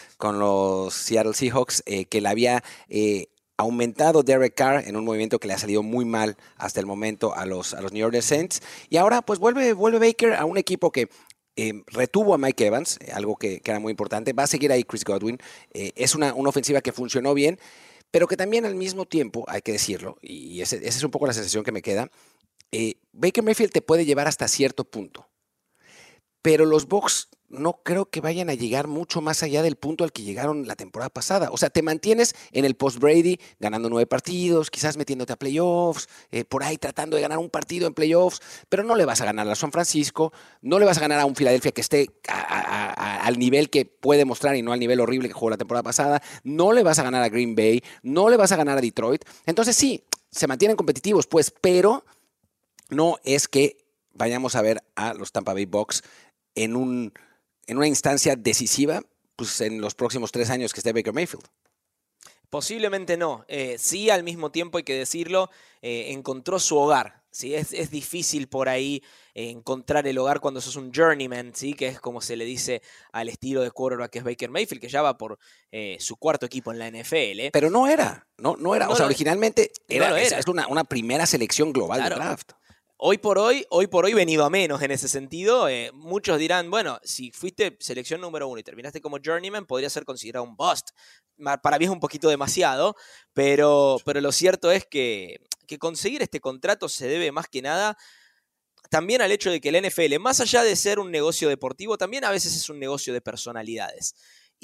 los Seattle Seahawks, que la había aumentado Derek Carr en un movimiento que le ha salido muy mal hasta el momento a los New Orleans Saints. Y ahora pues vuelve Baker a un equipo que retuvo a Mike Evans, algo que era muy importante. Va a seguir ahí Chris Godwin. Es una ofensiva que funcionó bien, pero que también al mismo tiempo, hay que decirlo, y esa es un poco la sensación que me queda, Baker Mayfield te puede llevar hasta cierto punto. Pero los Bucs no creo que vayan a llegar mucho más allá del punto al que llegaron la temporada pasada. O sea, te mantienes en el post-Brady ganando 9 partidos, quizás metiéndote a playoffs, por ahí tratando de ganar un partido en playoffs, pero no le vas a ganar a San Francisco, no le vas a ganar a un Philadelphia que esté al nivel que puede mostrar y no al nivel horrible que jugó la temporada pasada, no le vas a ganar a Green Bay, no le vas a ganar a Detroit. Entonces sí, se mantienen competitivos, pues, pero no es que vayamos a ver a los Tampa Bay Bucs en una instancia decisiva, pues en los próximos 3 años que esté Baker Mayfield. Posiblemente no. Sí, al mismo tiempo hay que decirlo, encontró su hogar. ¿Sí? Es difícil por ahí encontrar el hogar cuando sos un journeyman, ¿sí? Que es como se le dice al estilo de quarterback que es Baker Mayfield, que ya va por su 4º equipo en la NFL. Pero no era. O sea, originalmente era. Es una primera selección global, claro, de draft. Hoy por hoy venido a menos en ese sentido. Muchos dirán, bueno, si fuiste selección número 1 y terminaste como journeyman, podría ser considerado un bust. Para mí es un poquito demasiado, pero lo cierto es que conseguir este contrato se debe más que nada también al hecho de que la NFL, más allá de ser un negocio deportivo, también a veces es un negocio de personalidades.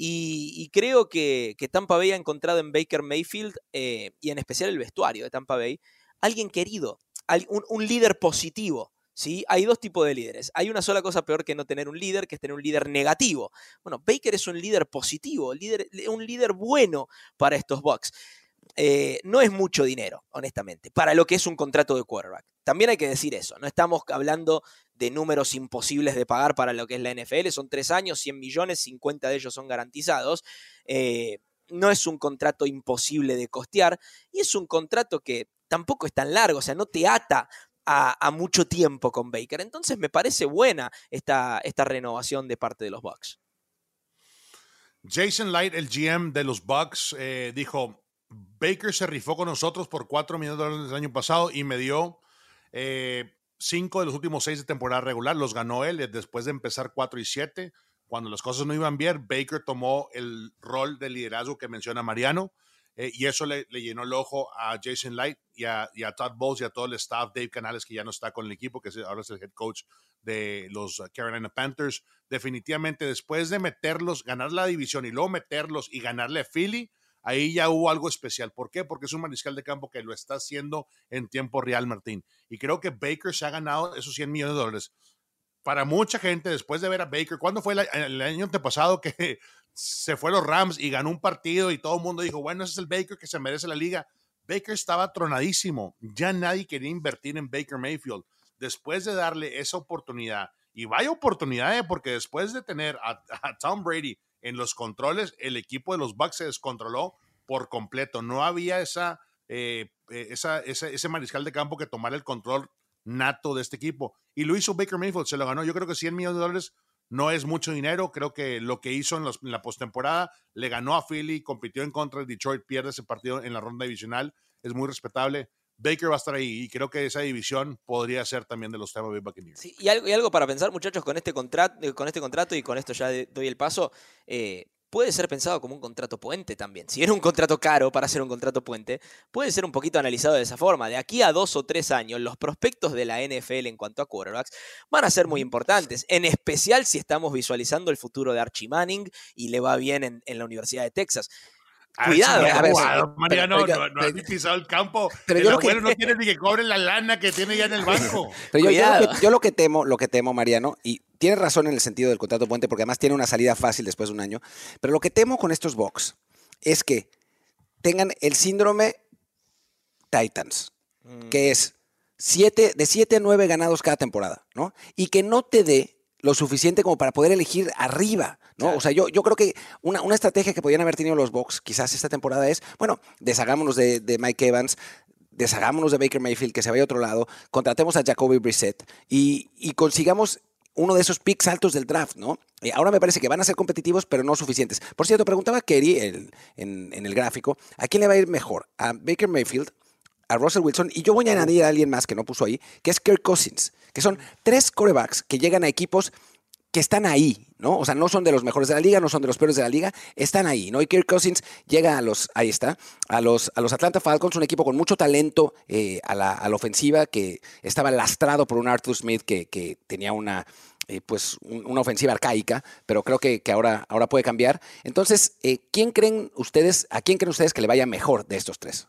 Y creo que Tampa Bay ha encontrado en Baker Mayfield, y en especial el vestuario de Tampa Bay, alguien querido. Un líder positivo, ¿sí? Hay 2 tipos de líderes. Hay una sola cosa peor que no tener un líder, que es tener un líder negativo. Bueno, Baker es un líder positivo, un líder bueno para estos Bucs. no es mucho dinero, honestamente, para lo que es un contrato de quarterback. También hay que decir eso, no estamos hablando de números imposibles de pagar para lo que es la NFL, son 3 años, 100 millones, 50 de ellos son garantizados. No es un contrato imposible de costear y es un contrato que tampoco es tan largo, o sea, no te ata a mucho tiempo con Baker. Entonces me parece buena esta renovación de parte de los Bucs. Jason Light, el GM de los Bucs, dijo, Baker se rifó con nosotros por $4 millones el año pasado y me dio 5 de los últimos 6 de temporada regular. Los ganó él después de empezar 4-7. Cuando las cosas no iban bien, Baker tomó el rol de liderazgo que menciona Mariano, y eso le llenó el ojo a Jason Light y a Todd Bowles y a todo el staff, Dave Canales, que ya no está con el equipo, que ahora es el head coach de los Carolina Panthers. Definitivamente, después de meterlos, ganar la división y luego meterlos y ganarle a Philly, ahí ya hubo algo especial. ¿Por qué? Porque es un mariscal de campo que lo está haciendo en tiempo real, Martín. Y creo que Baker se ha ganado esos $100 millones. Para mucha gente, después de ver a Baker, ¿cuándo fue el año antepasado que se fue a los Rams y ganó un partido y todo el mundo dijo, bueno, ese es el Baker que se merece la liga? Baker estaba tronadísimo. Ya nadie quería invertir en Baker Mayfield. Después de darle esa oportunidad, y vaya oportunidad, porque después de tener a Tom Brady en los controles, el equipo de los Bucs se descontroló por completo. No había ese mariscal de campo que tomara el control nato de este equipo. Y lo hizo Baker Mayfield, se lo ganó. Yo creo que $100 millones no es mucho dinero. Creo que lo que hizo en la postemporada, le ganó a Philly, compitió en contra de Detroit, pierde ese partido en la ronda divisional. Es muy respetable. Baker va a estar ahí y creo que esa división podría ser también de los Tampa Bay Buccaneers. Sí, y algo para pensar, muchachos, con este contrato y con esto ya doy el paso. Puede ser pensado como un contrato puente también. Si era un contrato caro para hacer un contrato puente, puede ser un poquito analizado de esa forma. De aquí a 2 o 3 años, los prospectos de la NFL en cuanto a quarterbacks van a ser muy importantes, en especial si estamos visualizando el futuro de Archie Manning y le va bien en la Universidad de Texas. Cuidado, a ver, Mariano, no has pisado el campo. Pero el yo abuelo no tiene ni que cobre la lana que tiene ya en el banco. Pero yo lo que temo, Mariano, y tienes razón en el sentido del contrato puente, porque además tiene una salida fácil después de un año, pero lo que temo con estos Bucs es que tengan el síndrome Titans, que es de 7 a 9 ganados cada temporada, ¿no? Y que no te dé lo suficiente como para poder elegir arriba, ¿no? Claro. O sea, yo creo que una estrategia que podrían haber tenido los Bucs quizás esta temporada es, bueno, deshagámonos de Mike Evans, deshagámonos de Baker Mayfield, que se vaya a otro lado, contratemos a Jacoby Brissett y consigamos uno de esos picks altos del draft, ¿no? Ahora me parece que van a ser competitivos, pero no suficientes. Por cierto, preguntaba Kerry en el gráfico, ¿a quién le va a ir mejor? ¿A Baker Mayfield, a Russell Wilson? Y yo voy a añadir a alguien más que no puso ahí, que es Kirk Cousins, que son 3 quarterbacks que llegan a equipos que están ahí, ¿no? O sea, no son de los mejores de la liga, no son de los peores de la liga, están ahí, ¿no? Y Kirk Cousins llega a los Atlanta Falcons, un equipo con mucho talento a la ofensiva, que estaba lastrado por un Arthur Smith que tenía una ofensiva arcaica, pero creo que ahora puede cambiar. Entonces, ¿a quién creen ustedes que le vaya mejor de estos 3?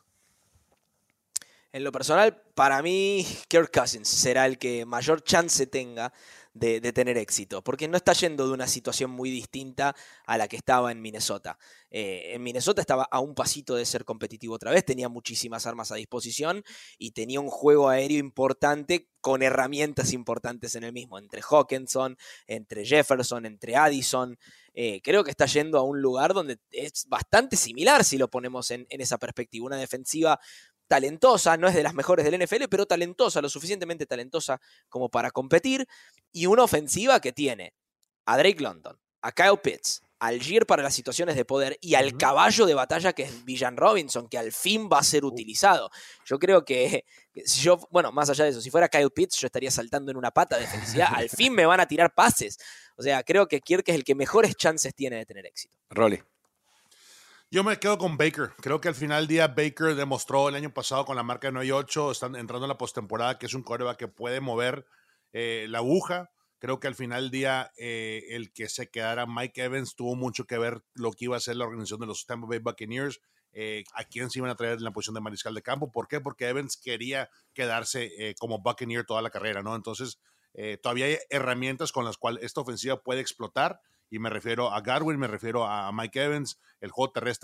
En lo personal, para mí, Kirk Cousins será el que mayor chance tenga de tener éxito, porque no está yendo de una situación muy distinta a la que estaba en Minnesota. En Minnesota estaba a un pasito de ser competitivo otra vez, tenía muchísimas armas a disposición y tenía un juego aéreo importante con herramientas importantes en el mismo, entre Hawkinson, entre Jefferson, entre Addison. Creo que está yendo a un lugar donde es bastante similar si lo ponemos en esa perspectiva, una defensiva talentosa, no es de las mejores del NFL, pero talentosa, lo suficientemente talentosa como para competir, y una ofensiva que tiene a Drake London, a Kyle Pitts, al Algier para las situaciones de poder y al caballo de batalla que es Bijan Robinson, que al fin va a ser utilizado. Yo creo que si más allá de eso, si fuera Kyle Pitts, yo estaría saltando en una pata de felicidad. Al fin me van a tirar pases. O sea, creo que Kirk es el que mejores chances tiene de tener éxito. Rolly. Yo me quedo con Baker. Creo que al final del día Baker demostró el año pasado con la marca de 9-8, están entrando en la postemporada, que es un quarterback que puede mover la aguja. Creo que al final del día el que se quedara Mike Evans tuvo mucho que ver lo que iba a ser la organización de los Tampa Bay Buccaneers, a quién se iban a traer en la posición de mariscal de campo. ¿Por qué? Porque Evans quería quedarse como Buccaneer toda la carrera, ¿no? Entonces todavía hay herramientas con las cuales esta ofensiva puede explotar. Y me refiero a Godwin, me refiero a Mike Evans. El juego terrestre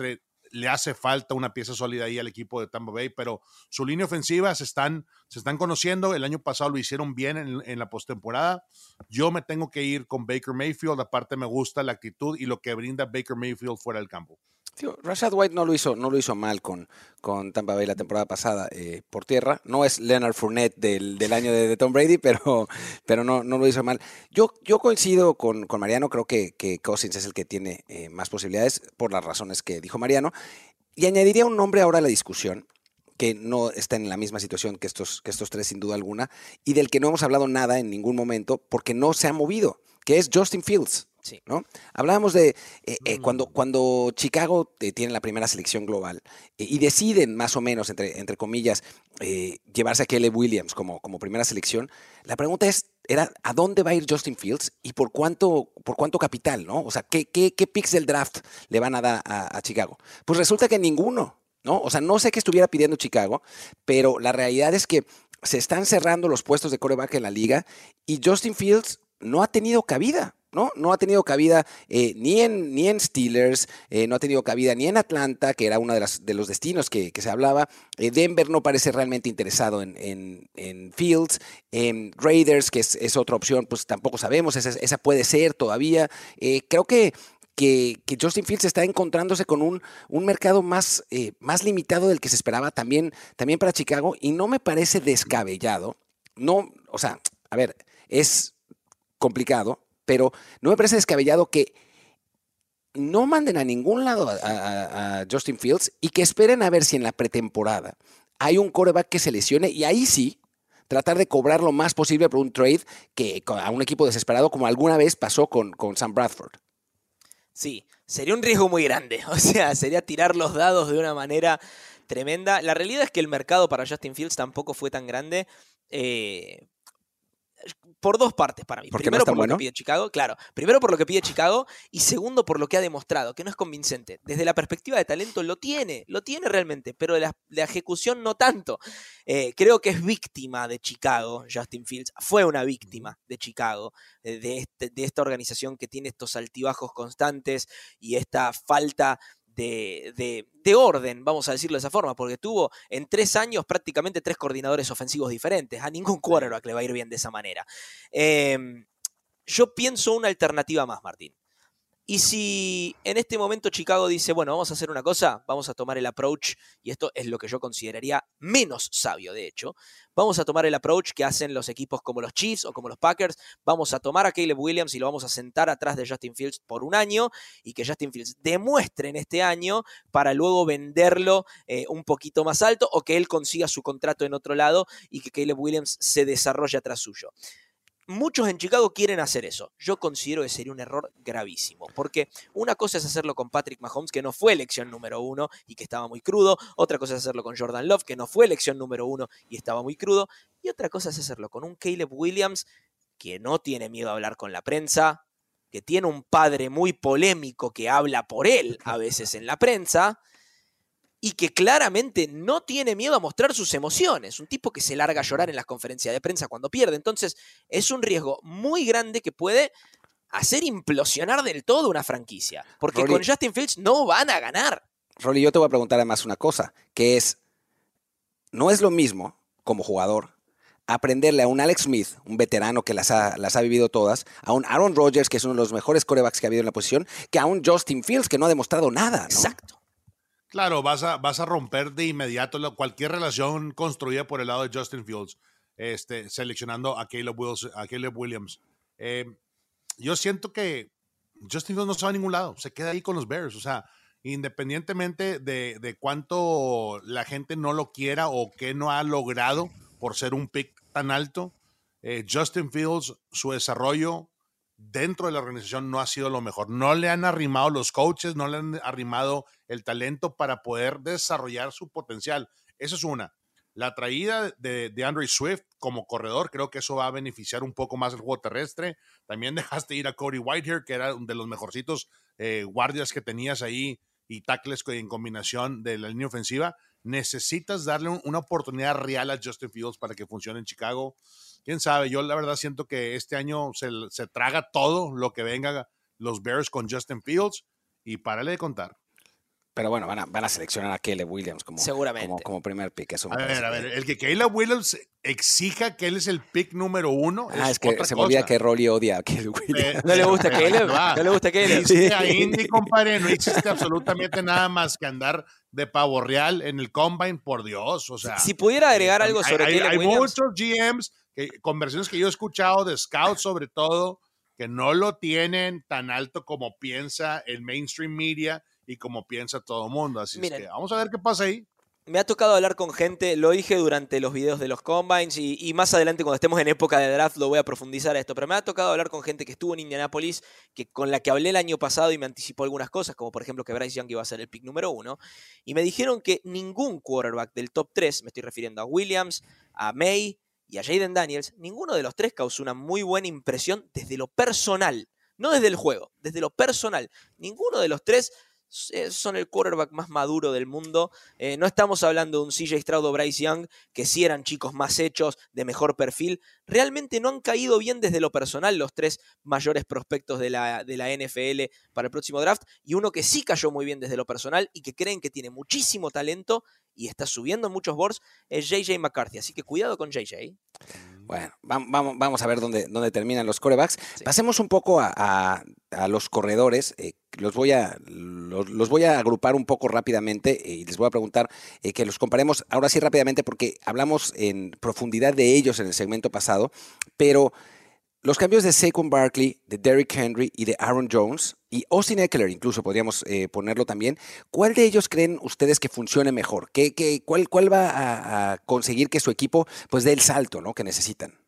le hace falta una pieza sólida ahí al equipo de Tampa Bay, pero su línea ofensiva se están conociendo. El año pasado lo hicieron bien en la postemporada. Yo me tengo que ir con Baker Mayfield. Aparte me gusta la actitud y lo que brinda Baker Mayfield fuera del campo. Rashad White no lo hizo mal con Tampa Bay la temporada pasada por tierra. No es Leonard Fournette del año de Tom Brady, pero no lo hizo mal. Yo coincido con Mariano, creo que Cousins es el que tiene más posibilidades por las razones que dijo Mariano. Y añadiría un nombre ahora a la discusión, que no está en la misma situación que estos tres sin duda alguna, y del que no hemos hablado nada en ningún momento porque no se ha movido, que es Justin Fields. Sí. ¿No? Hablábamos de cuando Chicago tiene la primera selección global y deciden más o menos, entre comillas, llevarse a Caleb Williams como primera selección, la pregunta era ¿a dónde va a ir Justin Fields y por cuánto capital, ¿no? O sea, ¿qué picks del draft le van a dar a Chicago? Pues resulta que ninguno, ¿no? O sea, no sé qué estuviera pidiendo Chicago, pero la realidad es que se están cerrando los puestos de quarterback en la liga y Justin Fields no ha tenido cabida. No ha tenido cabida ni en Steelers, no ha tenido cabida ni en Atlanta, que era uno de los destinos que se hablaba. Denver no parece realmente interesado en Fields. Raiders, que es otra opción, pues tampoco sabemos, esa puede ser todavía. Creo que Justin Fields está encontrándose con un mercado más limitado del que se esperaba también para Chicago, y no me parece descabellado. No, o sea, a ver, es complicado, pero no me parece descabellado que no manden a ningún lado a Justin Fields y que esperen a ver si en la pretemporada hay un quarterback que se lesione y ahí sí tratar de cobrar lo más posible por un trade que a un equipo desesperado como alguna vez pasó con Sam Bradford. Sí, sería un riesgo muy grande, o sea, sería tirar los dados de una manera tremenda. La realidad es que el mercado para Justin Fields tampoco fue tan grande. Por dos partes para mí. Primero por lo que pide Chicago, claro. Primero por lo que pide Chicago y segundo por lo que ha demostrado, que no es convincente. Desde la perspectiva de talento lo tiene realmente, pero de la ejecución no tanto. Creo que es víctima de Chicago, Justin Fields. Fue una víctima de Chicago, de esta organización que tiene estos altibajos constantes y esta falta de orden, vamos a decirlo de esa forma, porque tuvo en 3 años prácticamente 3 coordinadores ofensivos diferentes. A ningún quarterback le va a ir bien de esa manera. Yo pienso una alternativa más, Martín. Y si en este momento Chicago dice, bueno, vamos a hacer una cosa, vamos a tomar el approach, y esto es lo que yo consideraría menos sabio, de hecho, vamos a tomar el approach que hacen los equipos como los Chiefs o como los Packers, vamos a tomar a Caleb Williams y lo vamos a sentar atrás de Justin Fields por un año, y que Justin Fields demuestre en este año para luego venderlo un poquito más alto, o que él consiga su contrato en otro lado y que Caleb Williams se desarrolle atrás suyo. Muchos en Chicago quieren hacer eso. Yo considero que sería un error gravísimo, porque una cosa es hacerlo con Patrick Mahomes, que no fue elección número 1 y que estaba muy crudo. Otra cosa es hacerlo con Jordan Love, que no fue elección número 1 y estaba muy crudo. Y otra cosa es hacerlo con un Caleb Williams, que no tiene miedo a hablar con la prensa, que tiene un padre muy polémico que habla por él a veces en la prensa, y que claramente no tiene miedo a mostrar sus emociones. Un tipo que se larga a llorar en las conferencias de prensa cuando pierde. Entonces, es un riesgo muy grande que puede hacer implosionar del todo una franquicia. Porque Rolly, con Justin Fields no van a ganar. Rolly, yo te voy a preguntar además una cosa, que es, no es lo mismo como jugador aprenderle a un Alex Smith, un veterano que las ha vivido todas, a un Aaron Rodgers, que es uno de los mejores quarterbacks que ha habido en la posición, que a un Justin Fields que no ha demostrado nada, ¿no? Exacto. Claro, vas a romper de inmediato cualquier relación construida por el lado de Justin Fields, seleccionando a Caleb Williams. Yo siento que Justin Fields no se va a ningún lado, se queda ahí con los Bears. O sea, independientemente de cuánto la gente no lo quiera o qué no ha logrado por ser un pick tan alto, Justin Fields, su desarrollo dentro de la organización no ha sido lo mejor. No le han arrimado los coaches, no le han arrimado el talento para poder desarrollar su potencial. Eso es una. La traída de Andrew Swift como corredor, creo que eso va a beneficiar un poco más el juego terrestre. También dejaste ir a Cody Whitehair, que era de los mejorcitos guardias que tenías ahí y tackles en combinación de la línea ofensiva. Necesitas darle una oportunidad real a Justin Fields para que funcione en Chicago. Quién sabe, yo la verdad siento que este año se traga todo lo que venga los Bears con Justin Fields y párale de contar. Pero bueno, van a seleccionar a Caleb Williams Seguramente. como primer pick. Eso a ver, el que Caleb Williams exija que él es el pick número 1 es que se me olvida que Rolly odia a Caleb Williams. ¿No le gusta Caleb? ¿No le gusta Caleb? Sí. A Indy, compadre, no existe absolutamente nada más que andar de pavo real en el Combine, por Dios. O sea, si pudiera agregar algo sobre Caleb Williams. Hay muchos GMs, conversaciones que yo he escuchado de scouts sobre todo, que no lo tienen tan alto como piensa el mainstream media y como piensa todo el mundo. Así es que vamos a ver qué pasa ahí. Me ha tocado hablar con gente, lo dije durante los videos de los Combines y más adelante cuando estemos en época de draft lo voy a profundizar esto, pero me ha tocado hablar con gente que estuvo en Indianapolis, con la que hablé el año pasado y me anticipó algunas cosas, como por ejemplo que Bryce Young iba a ser el pick número 1, y me dijeron que ningún quarterback del top 3, me estoy refiriendo a Williams, a May y a Jayden Daniels, ninguno de los tres causó una muy buena impresión desde lo personal, no desde el juego, desde lo personal. Ninguno de los tres son el quarterback más maduro del mundo. No estamos hablando de un CJ Stroud o Bryce Young, que sí eran chicos más hechos, de mejor perfil. Realmente no han caído bien desde lo personal los tres mayores prospectos de la NFL para el próximo draft, y uno que sí cayó muy bien desde lo personal y que creen que tiene muchísimo talento y está subiendo en muchos boards es JJ McCarthy. Así que cuidado con JJ. Bueno, vamos a ver dónde terminan los quarterbacks. Sí. Pasemos un poco a los corredores. Los voy a agrupar un poco rápidamente y les voy a preguntar que los comparemos ahora sí rápidamente porque hablamos en profundidad de ellos en el segmento pasado, pero los cambios de Saquon Barkley, de Derrick Henry y de Aaron Jones y Austin Ekeler incluso podríamos ponerlo también. ¿Cuál de ellos creen ustedes que funcione mejor? ¿Cuál va a conseguir que su equipo pues dé el salto, ¿no?, que necesitan?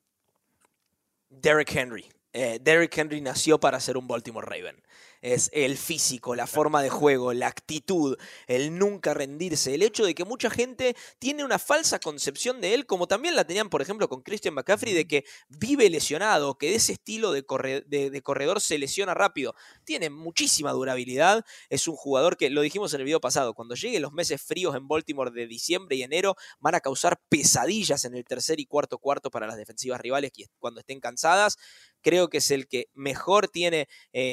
Derrick Henry. Derrick Henry nació para ser un Baltimore Raven. Es el físico, la forma de juego, la actitud, el nunca rendirse, el hecho de que mucha gente tiene una falsa concepción de él, como también la tenían, por ejemplo, con Christian McCaffrey, de que vive lesionado, que de ese estilo de corredor se lesiona rápido. Tiene muchísima durabilidad, es un jugador que, lo dijimos en el video pasado, cuando lleguen los meses fríos en Baltimore de diciembre y enero, van a causar pesadillas en el tercer y cuarto para las defensivas rivales cuando estén cansadas. Creo que es el que mejor tiene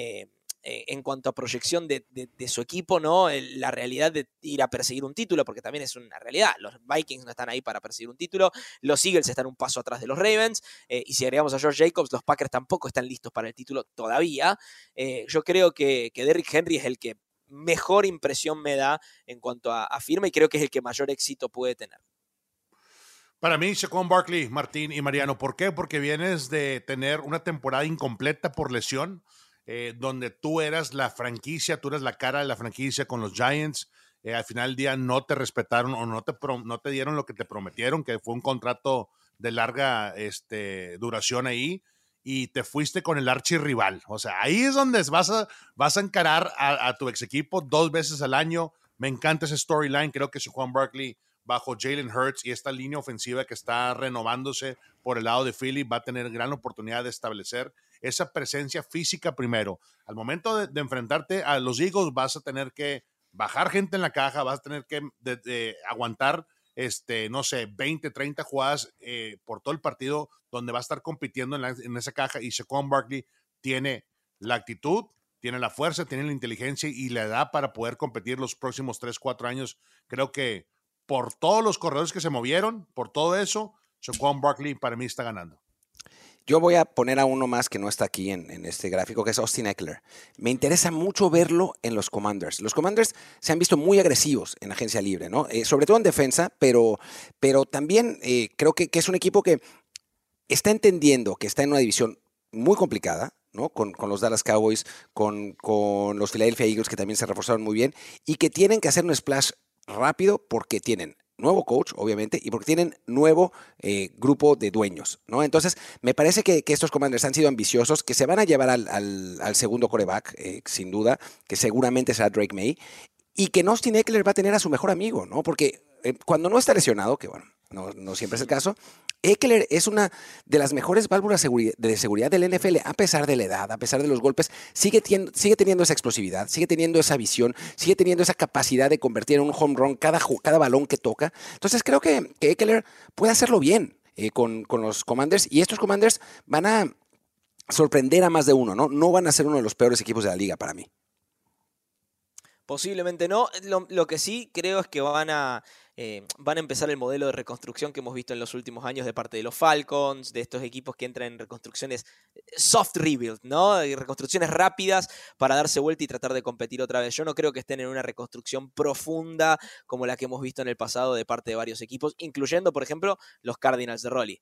en cuanto a proyección de su equipo, ¿no? La realidad de ir a perseguir un título, porque también es una realidad. Los Vikings no están ahí para perseguir un título, los Eagles están un paso atrás de los Ravens, y si agregamos a George Jacobs, los Packers tampoco están listos para el título todavía. Yo creo que Derrick Henry es el que mejor impresión me da en cuanto a firma y creo que es el que mayor éxito puede tener. Para mí, Saquon Barkley, Martín y Mariano. ¿Por qué? Porque vienes de tener una temporada incompleta por lesión, donde tú eras la franquicia, tú eras la cara de la franquicia con los Giants. Al final del día no te respetaron o no te dieron lo que te prometieron, que fue un contrato de larga duración ahí, y te fuiste con el archirrival. O sea, ahí es donde vas a encarar a tu ex equipo 2 veces al año. Me encanta ese storyline. Creo que Saquon Barkley, bajo Jalen Hurts y esta línea ofensiva que está renovándose por el lado de Philly, va a tener gran oportunidad de establecer esa presencia física primero. Al momento de enfrentarte a los Eagles, vas a tener que bajar gente en la caja, vas a tener que aguantar, 20, 30 jugadas por todo el partido, donde va a estar compitiendo en esa caja, y Saquon Barkley tiene la actitud, tiene la fuerza, tiene la inteligencia y la edad para poder competir los próximos 3, 4 años. Creo que por todos los corredores que se movieron, por todo eso, Saquon Barkley para mí está ganando. Yo voy a poner a uno más que no está aquí en este gráfico, que es Austin Ekeler. Me interesa mucho verlo en los Commanders. Los Commanders se han visto muy agresivos en agencia libre, ¿no? Sobre todo en defensa, pero también creo que es un equipo que está entendiendo que está en una división muy complicada, ¿no? Con los Dallas Cowboys, con los Philadelphia Eagles, que también se reforzaron muy bien, y que tienen que hacer un splash rápido porque tienen nuevo coach, obviamente, y porque tienen nuevo grupo de dueños, ¿no? Entonces, me parece que estos Commanders han sido ambiciosos, que se van a llevar al segundo quarterback, sin duda, que seguramente será Drake May, y que Austin Ekeler va a tener a su mejor amigo, ¿no? Porque cuando no está lesionado, que bueno, no siempre es el caso, Ekeler es una de las mejores válvulas de seguridad del NFL, a pesar de la edad, a pesar de los golpes, sigue teniendo esa explosividad, sigue teniendo esa visión, sigue teniendo esa capacidad de convertir en un home run cada balón que toca. Entonces creo que Ekeler puede hacerlo bien con los Commanders, y estos Commanders van a sorprender a más de uno, ¿no? No van a ser uno de los peores equipos de la liga para mí. Posiblemente no. Lo que sí creo es que van a empezar el modelo de reconstrucción que hemos visto en los últimos años de parte de los Falcons, de estos equipos que entran en reconstrucciones soft rebuild, ¿no? Reconstrucciones rápidas para darse vuelta y tratar de competir otra vez. Yo no creo que estén en una reconstrucción profunda como la que hemos visto en el pasado de parte de varios equipos, incluyendo, por ejemplo, los Cardinals de Rolly.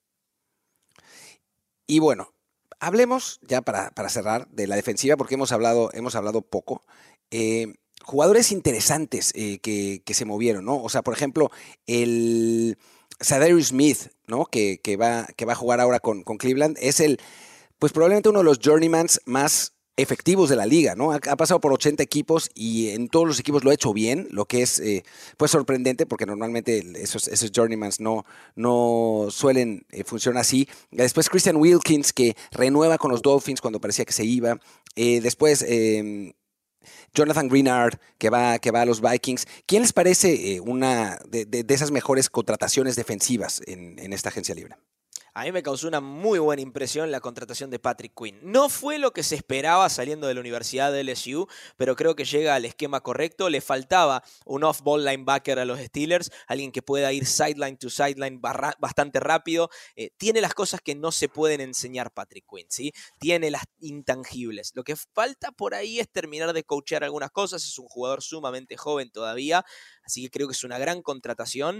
Y bueno, hablemos ya para cerrar de la defensiva, porque hemos hablado poco. Jugadores interesantes que se movieron, ¿no? O sea, por ejemplo, el Zadarius Smith, ¿no? Que va a jugar ahora con Cleveland, es pues probablemente uno de los journeymans más efectivos de la liga, ¿no? Ha pasado por 80 equipos y en todos los equipos lo ha hecho bien, lo que es pues sorprendente porque normalmente esos journeymans no suelen funcionar así. Después Christian Wilkins, que renueva con los Dolphins cuando parecía que se iba. Después Jonathan Greenard, que va a los Vikings. ¿Quién les parece una de esas mejores contrataciones defensivas en esta agencia libre? A mí me causó una muy buena impresión la contratación de Patrick Quinn. No fue lo que se esperaba saliendo de la Universidad de LSU, pero creo que llega al esquema correcto. Le faltaba un off-ball linebacker a los Steelers, alguien que pueda ir sideline to sideline bastante rápido. Tiene las cosas que no se pueden enseñar Patrick Quinn, ¿sí? Tiene las intangibles. Lo que falta por ahí es terminar de coachear algunas cosas. Es un jugador sumamente joven todavía, así que creo que es una gran contratación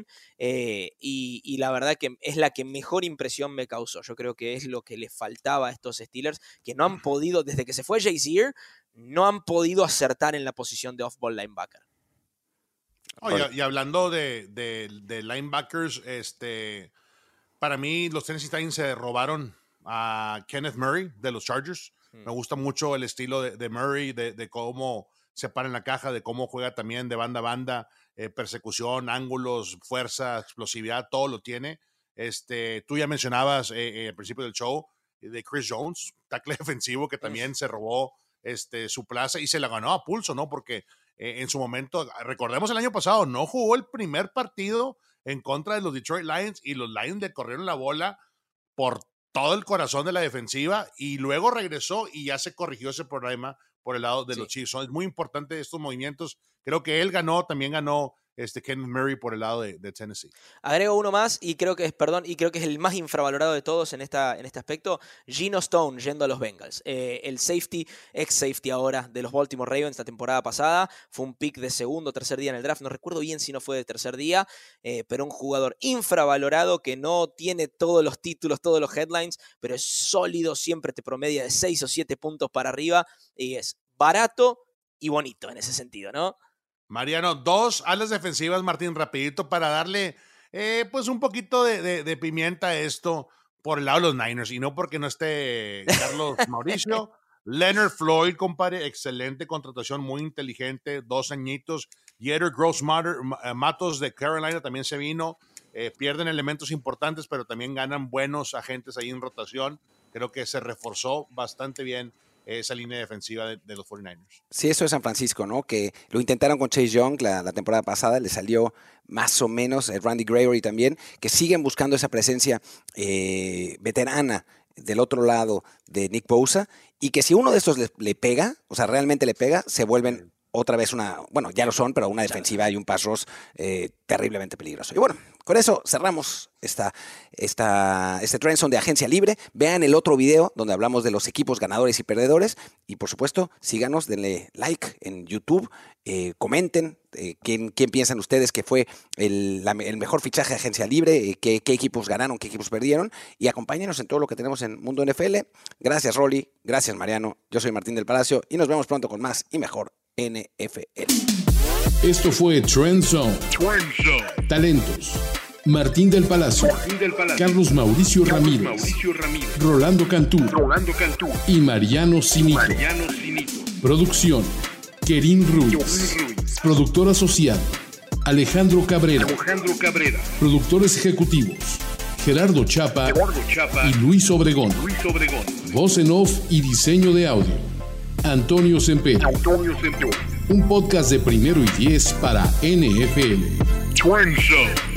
y la verdad que es la que mejor impresión me causó. Yo creo que es lo que le faltaba a estos Steelers, que no han podido, desde que se fue Jazier, no han podido acertar en la posición de off-ball linebacker. Y hablando de linebackers, para mí los Tennessee Titans se robaron a Kenneth Murray de los Chargers. Me gusta mucho el estilo de Murray, de cómo se para en la caja, de cómo juega también de banda a banda, persecución, ángulos, fuerza, explosividad, todo lo tiene. Tú ya mencionabas al principio del show de Chris Jones, tackle defensivo que también se robó su plaza y se la ganó a pulso, ¿no? Porque en su momento, recordemos el año pasado, no jugó el primer partido en contra de los Detroit Lions y los Lions le corrieron la bola por todo el corazón de la defensiva y luego regresó y ya se corrigió ese problema por el lado de los Chiefs. Es muy importante estos movimientos. Creo que él también ganó Kenneth Murray por el lado de Tennessee. Agrego uno más y creo que es el más infravalorado de todos en este aspecto. Geno Stone yendo a los Bengals. El ex safety ahora de los Baltimore Ravens la temporada pasada. Fue un pick de segundo o tercer día en el draft. No recuerdo bien si no fue de tercer día, pero un jugador infravalorado que no tiene todos los títulos, todos los headlines, pero es sólido, siempre te promedia de 6 o 7 puntos para arriba y es barato y bonito en ese sentido, ¿no? Mariano, 2 alas defensivas, Martín, rapidito para darle pues un poquito de pimienta a esto por el lado de los Niners y no porque no esté Carlos Mauricio. Leonard Floyd, compadre, excelente contratación, muy inteligente, 2 añitos. Yetur Gross-Matos de Carolina también se vino. Pierden elementos importantes, pero también ganan buenos agentes ahí en rotación. Creo que se reforzó bastante bien esa línea defensiva de los 49ers. Sí, eso es San Francisco, ¿no? Que lo intentaron con Chase Young la temporada pasada, le salió más o menos, Randy Gregory también, que siguen buscando esa presencia veterana del otro lado de Nick Bosa, y que si uno de estos le pega, o sea, realmente le pega, se vuelven otra vez ya lo son, pero una defensiva y un pass rush terriblemente peligroso. Y bueno, con eso cerramos este Trend Zone de agencia libre. Vean el otro video donde hablamos de los equipos ganadores y perdedores. Y por supuesto, síganos, denle like en YouTube, comenten quién piensan ustedes que fue el mejor fichaje de agencia libre, qué equipos ganaron, qué equipos perdieron. Y acompáñenos en todo lo que tenemos en Mundo NFL. Gracias, Rolly. Gracias, Mariano. Yo soy Martín del Palacio y nos vemos pronto con más y mejor NFL. Esto fue Trend Zone. Talentos: Martín del Palacio, Carlos Mauricio Ramírez, Rolando Cantú y Mariano Cinito. Producción: Kerim Ruiz. Productor asociado: Alejandro Cabrera. Productores ejecutivos: Gerardo Chapa y Luis Obregón. Voz en off y diseño de audio: Antonio Sempere. Un podcast de Primero y 10 para NFL. Trend Zone.